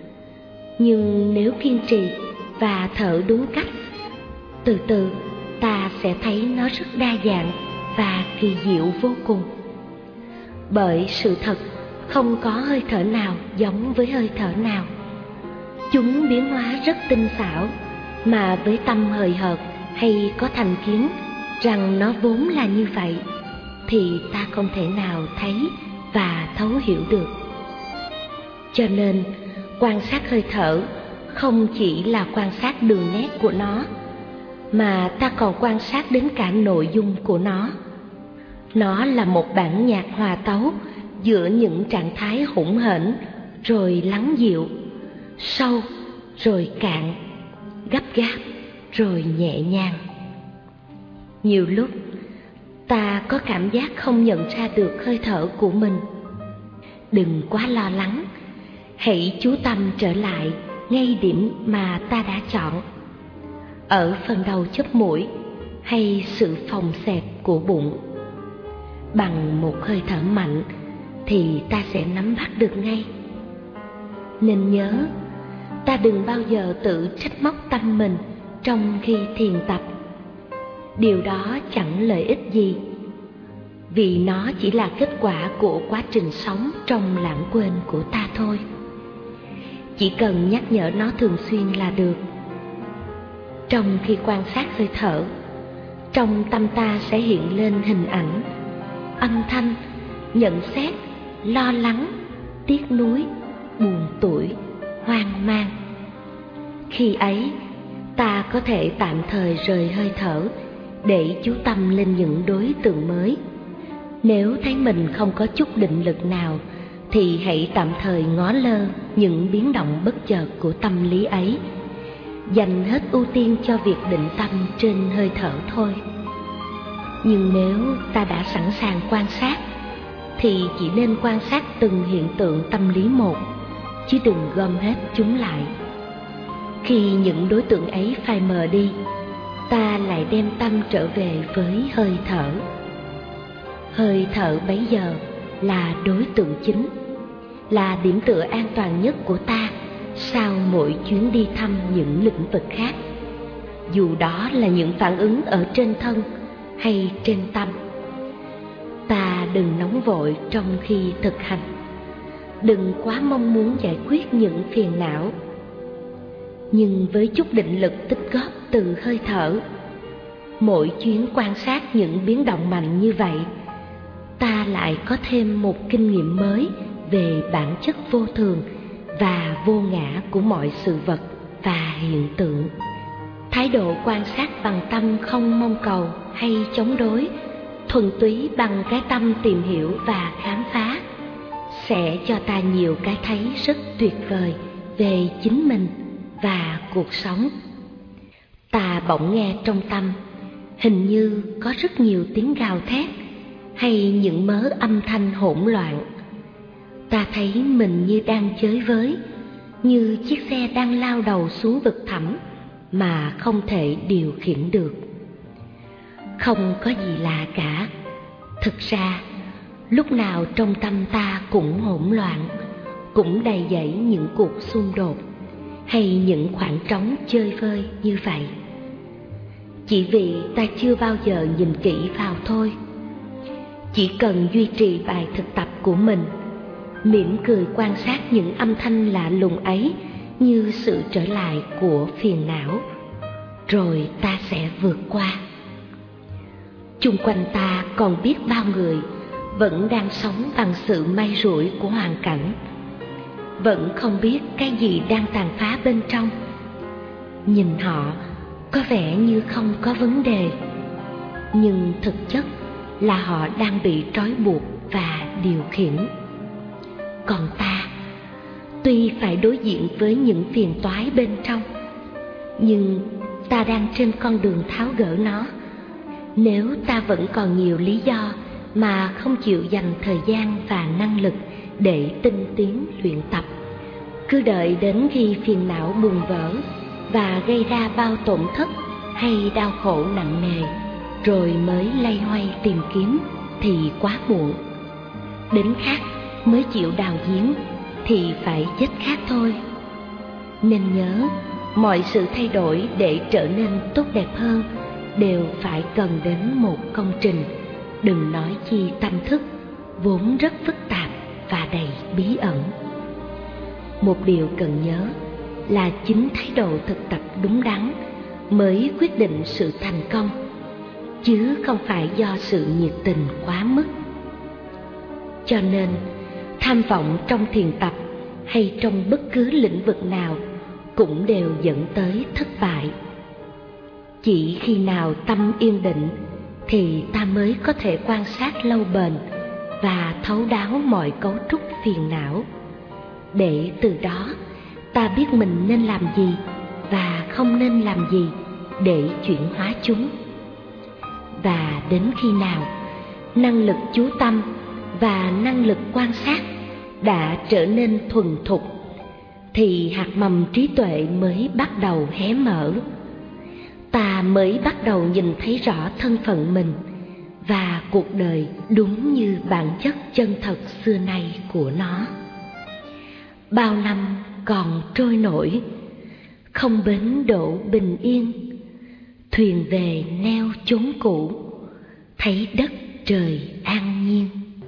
Nhưng nếu kiên trì và thở đúng cách, từ từ ta sẽ thấy nó rất đa dạng và kỳ diệu vô cùng. Bởi sự thật, không có hơi thở nào giống với hơi thở nào. Chúng biến hóa rất tinh xảo, mà với tâm hời hợt hay có thành kiến rằng nó vốn là như vậy, thì ta không thể nào thấy và thấu hiểu được. Cho nên, quan sát hơi thở không chỉ là quan sát đường nét của nó, mà ta còn quan sát đến cả nội dung của nó. Nó là một bản nhạc hòa tấu giữa những trạng thái hỗn hển rồi lắng dịu, sâu rồi cạn, gấp gáp rồi nhẹ nhàng. Nhiều lúc ta có cảm giác không nhận ra được hơi thở của mình. Đừng quá lo lắng, hãy chú tâm trở lại ngay điểm mà ta đã chọn, ở phần đầu chóp mũi hay sự phồng xẹp của bụng. Bằng một hơi thở mạnh thì ta sẽ nắm bắt được ngay. Nên nhớ, ta đừng bao giờ tự trách móc tâm mình trong khi thiền tập. Điều đó chẳng lợi ích gì, vì nó chỉ là kết quả của quá trình sống trong lãng quên của ta thôi. Chỉ cần nhắc nhở nó thường xuyên là được. Trong khi quan sát hơi thở, trong tâm ta sẽ hiện lên hình ảnh, âm thanh, nhận xét, lo lắng, tiếc nuối, buồn tủi, hoang mang. Khi ấy, ta có thể tạm thời rời hơi thở để chú tâm lên những đối tượng mới. Nếu thấy mình không có chút định lực nào, thì hãy tạm thời ngó lơ những biến động bất chợt của tâm lý ấy, dành hết ưu tiên cho việc định tâm trên hơi thở thôi. Nhưng nếu ta đã sẵn sàng quan sát, thì chỉ nên quan sát từng hiện tượng tâm lý một, chứ đừng gom hết chúng lại. Khi những đối tượng ấy phai mờ đi, ta lại đem tâm trở về với hơi thở. Hơi thở bấy giờ là đối tượng chính, là điểm tựa an toàn nhất của ta sau mỗi chuyến đi thăm những lĩnh vực khác, dù đó là những phản ứng ở trên thân hay trên tâm. Ta đừng nóng vội trong khi thực hành, đừng quá mong muốn giải quyết những phiền não. Nhưng với chút định lực tích góp từ hơi thở, mỗi chuyến quan sát những biến động mạnh như vậy, ta lại có thêm một kinh nghiệm mới về bản chất vô thường và vô ngã của mọi sự vật và hiện tượng. Thái độ quan sát bằng tâm không mong cầu hay chống đối, thuần túy bằng cái tâm tìm hiểu và khám phá, sẽ cho ta nhiều cái thấy rất tuyệt vời về chính mình và cuộc sống. Ta bỗng nghe trong tâm hình như có rất nhiều tiếng gào thét hay những mớ âm thanh hỗn loạn. Ta thấy mình như đang chới với, như chiếc xe đang lao đầu xuống vực thẳm mà không thể điều khiển được. Không có gì lạ cả. Thực ra, lúc nào trong tâm ta cũng hỗn loạn, cũng đầy dẫy những cuộc xung đột hay những khoảng trống chơi vơi như vậy. Chỉ vì ta chưa bao giờ nhìn kỹ vào thôi. Chỉ cần duy trì bài thực tập của mình, mỉm cười quan sát những âm thanh lạ lùng ấy như sự trở lại của phiền não, rồi ta sẽ vượt qua. Chung quanh ta còn biết bao người vẫn đang sống bằng sự may rủi của hoàn cảnh, vẫn không biết cái gì đang tàn phá bên trong. Nhìn họ có vẻ như không có vấn đề, nhưng thực chất là họ đang bị trói buộc và điều khiển. Còn ta, tuy phải đối diện với những phiền toái bên trong, nhưng ta đang trên con đường tháo gỡ nó. Nếu ta vẫn còn nhiều lý do mà không chịu dành thời gian và năng lực để tinh tiến luyện tập, cứ đợi đến khi phiền não bùng vỡ và gây ra bao tổn thất hay đau khổ nặng nề, rồi mới loay hoay tìm kiếm, thì quá muộn. Đến khác mới chịu đào giếng thì phải chết khác thôi. Nên nhớ, mọi sự thay đổi để trở nên tốt đẹp hơn đều phải cần đến một công trình, đừng nói chi tâm thức, vốn rất phức tạp và đầy bí ẩn. Một điều cần nhớ là chính thái độ thực tập đúng đắn mới quyết định sự thành công, chứ không phải do sự nhiệt tình quá mức. Cho nên, tham vọng trong thiền tập hay trong bất cứ lĩnh vực nào cũng đều dẫn tới thất bại. Chỉ khi nào tâm yên định thì ta mới có thể quan sát lâu bền và thấu đáo mọi cấu trúc phiền não, để từ đó ta biết mình nên làm gì và không nên làm gì để chuyển hóa chúng. Và đến khi nào năng lực chú tâm và năng lực quan sát đã trở nên thuần thục, thì hạt mầm trí tuệ mới bắt đầu hé mở. Ta mới bắt đầu nhìn thấy rõ thân phận mình và cuộc đời đúng như bản chất chân thật xưa nay của nó. Bao năm còn trôi nổi, không bến đỗ bình yên. Thuyền về neo chốn cũ, thấy đất trời an nhiên.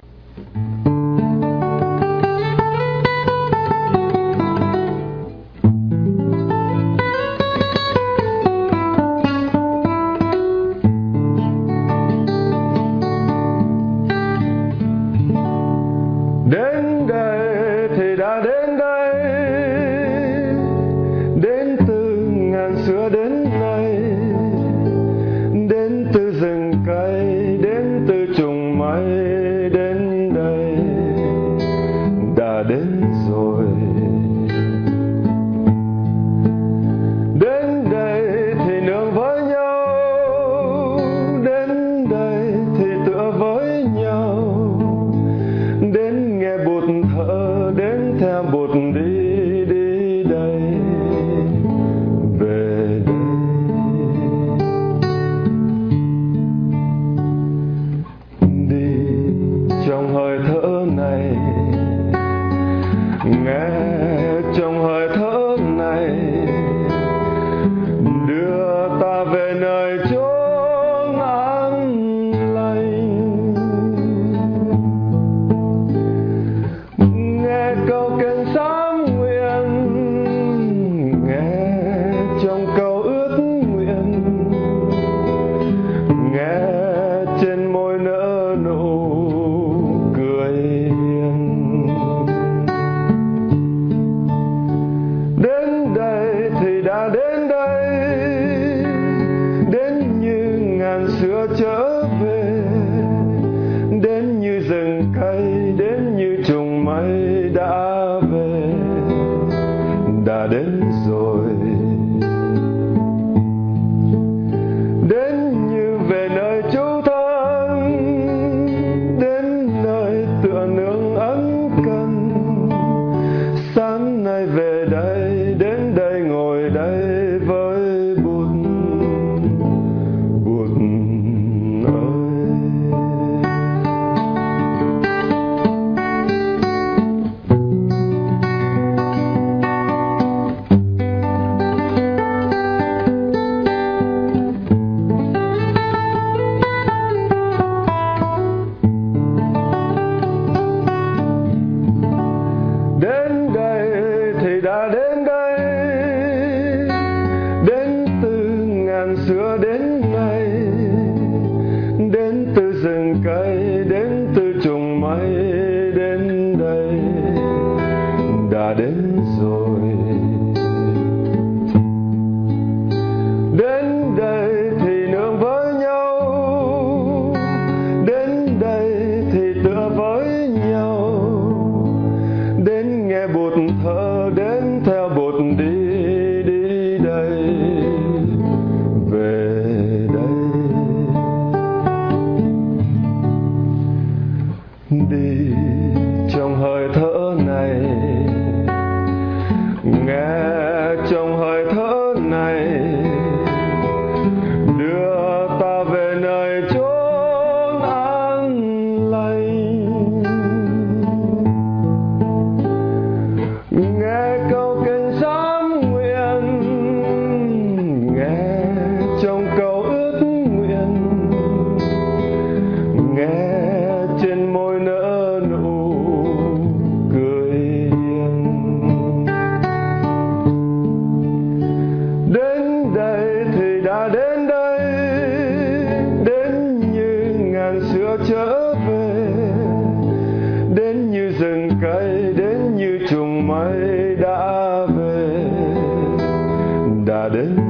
Đến đây thì đã đến đây, đến từ ngàn xưa đến nay, đến từ rừng cây, đến từ trùng mây, đến đây đã đến rồi. Đến đây thì nương với nhau, đến đây thì tựa với nhau, đến nghe bụt thở, đến theo bụt đi, đi đây, về đây. Đi trong hơi thở này, nghe trong hơi thở này, đưa ta về nơi chốn an lành. Nghe câu kinh sám nguyện, nghe trong câu ước nguyện, nghe trên môi nở nụ cười hiền. Đến đây thì đã đến đây, đến như ngàn xưa trở về, đến như rừng cây, đến như trùng mây đã về, đã đến rồi. Đến như về nơi trú thân, đến nơi tựa nương ấm cần. Sáng nay về đây, đến đây ngồi đây với Bụt, Bụt ơi. Đến đây thì đã đến đây, đến từ ngàn xưa đến nay, đến từ rừng cây, đến từ trùng mây, đến đây đã đến rồi. Đến đây thì nương với nhau, đến đây thì tựa với nhau, đến nghe bụt thở, đến theo bụt đi, đi đây, về đây. Đi trong hơi thở này, nghe trong hơi thở này, đưa ta về nơi chốn an lành. Nghe câu kinh sám nguyện, nghe trong câu ước nguyện, nghe trên môi nở nụ cười hiền. Đến đây thì đã đến đây, đến như ngàn xưa trở về, đến như rừng cây, đến như trùng mây đã về, đã đến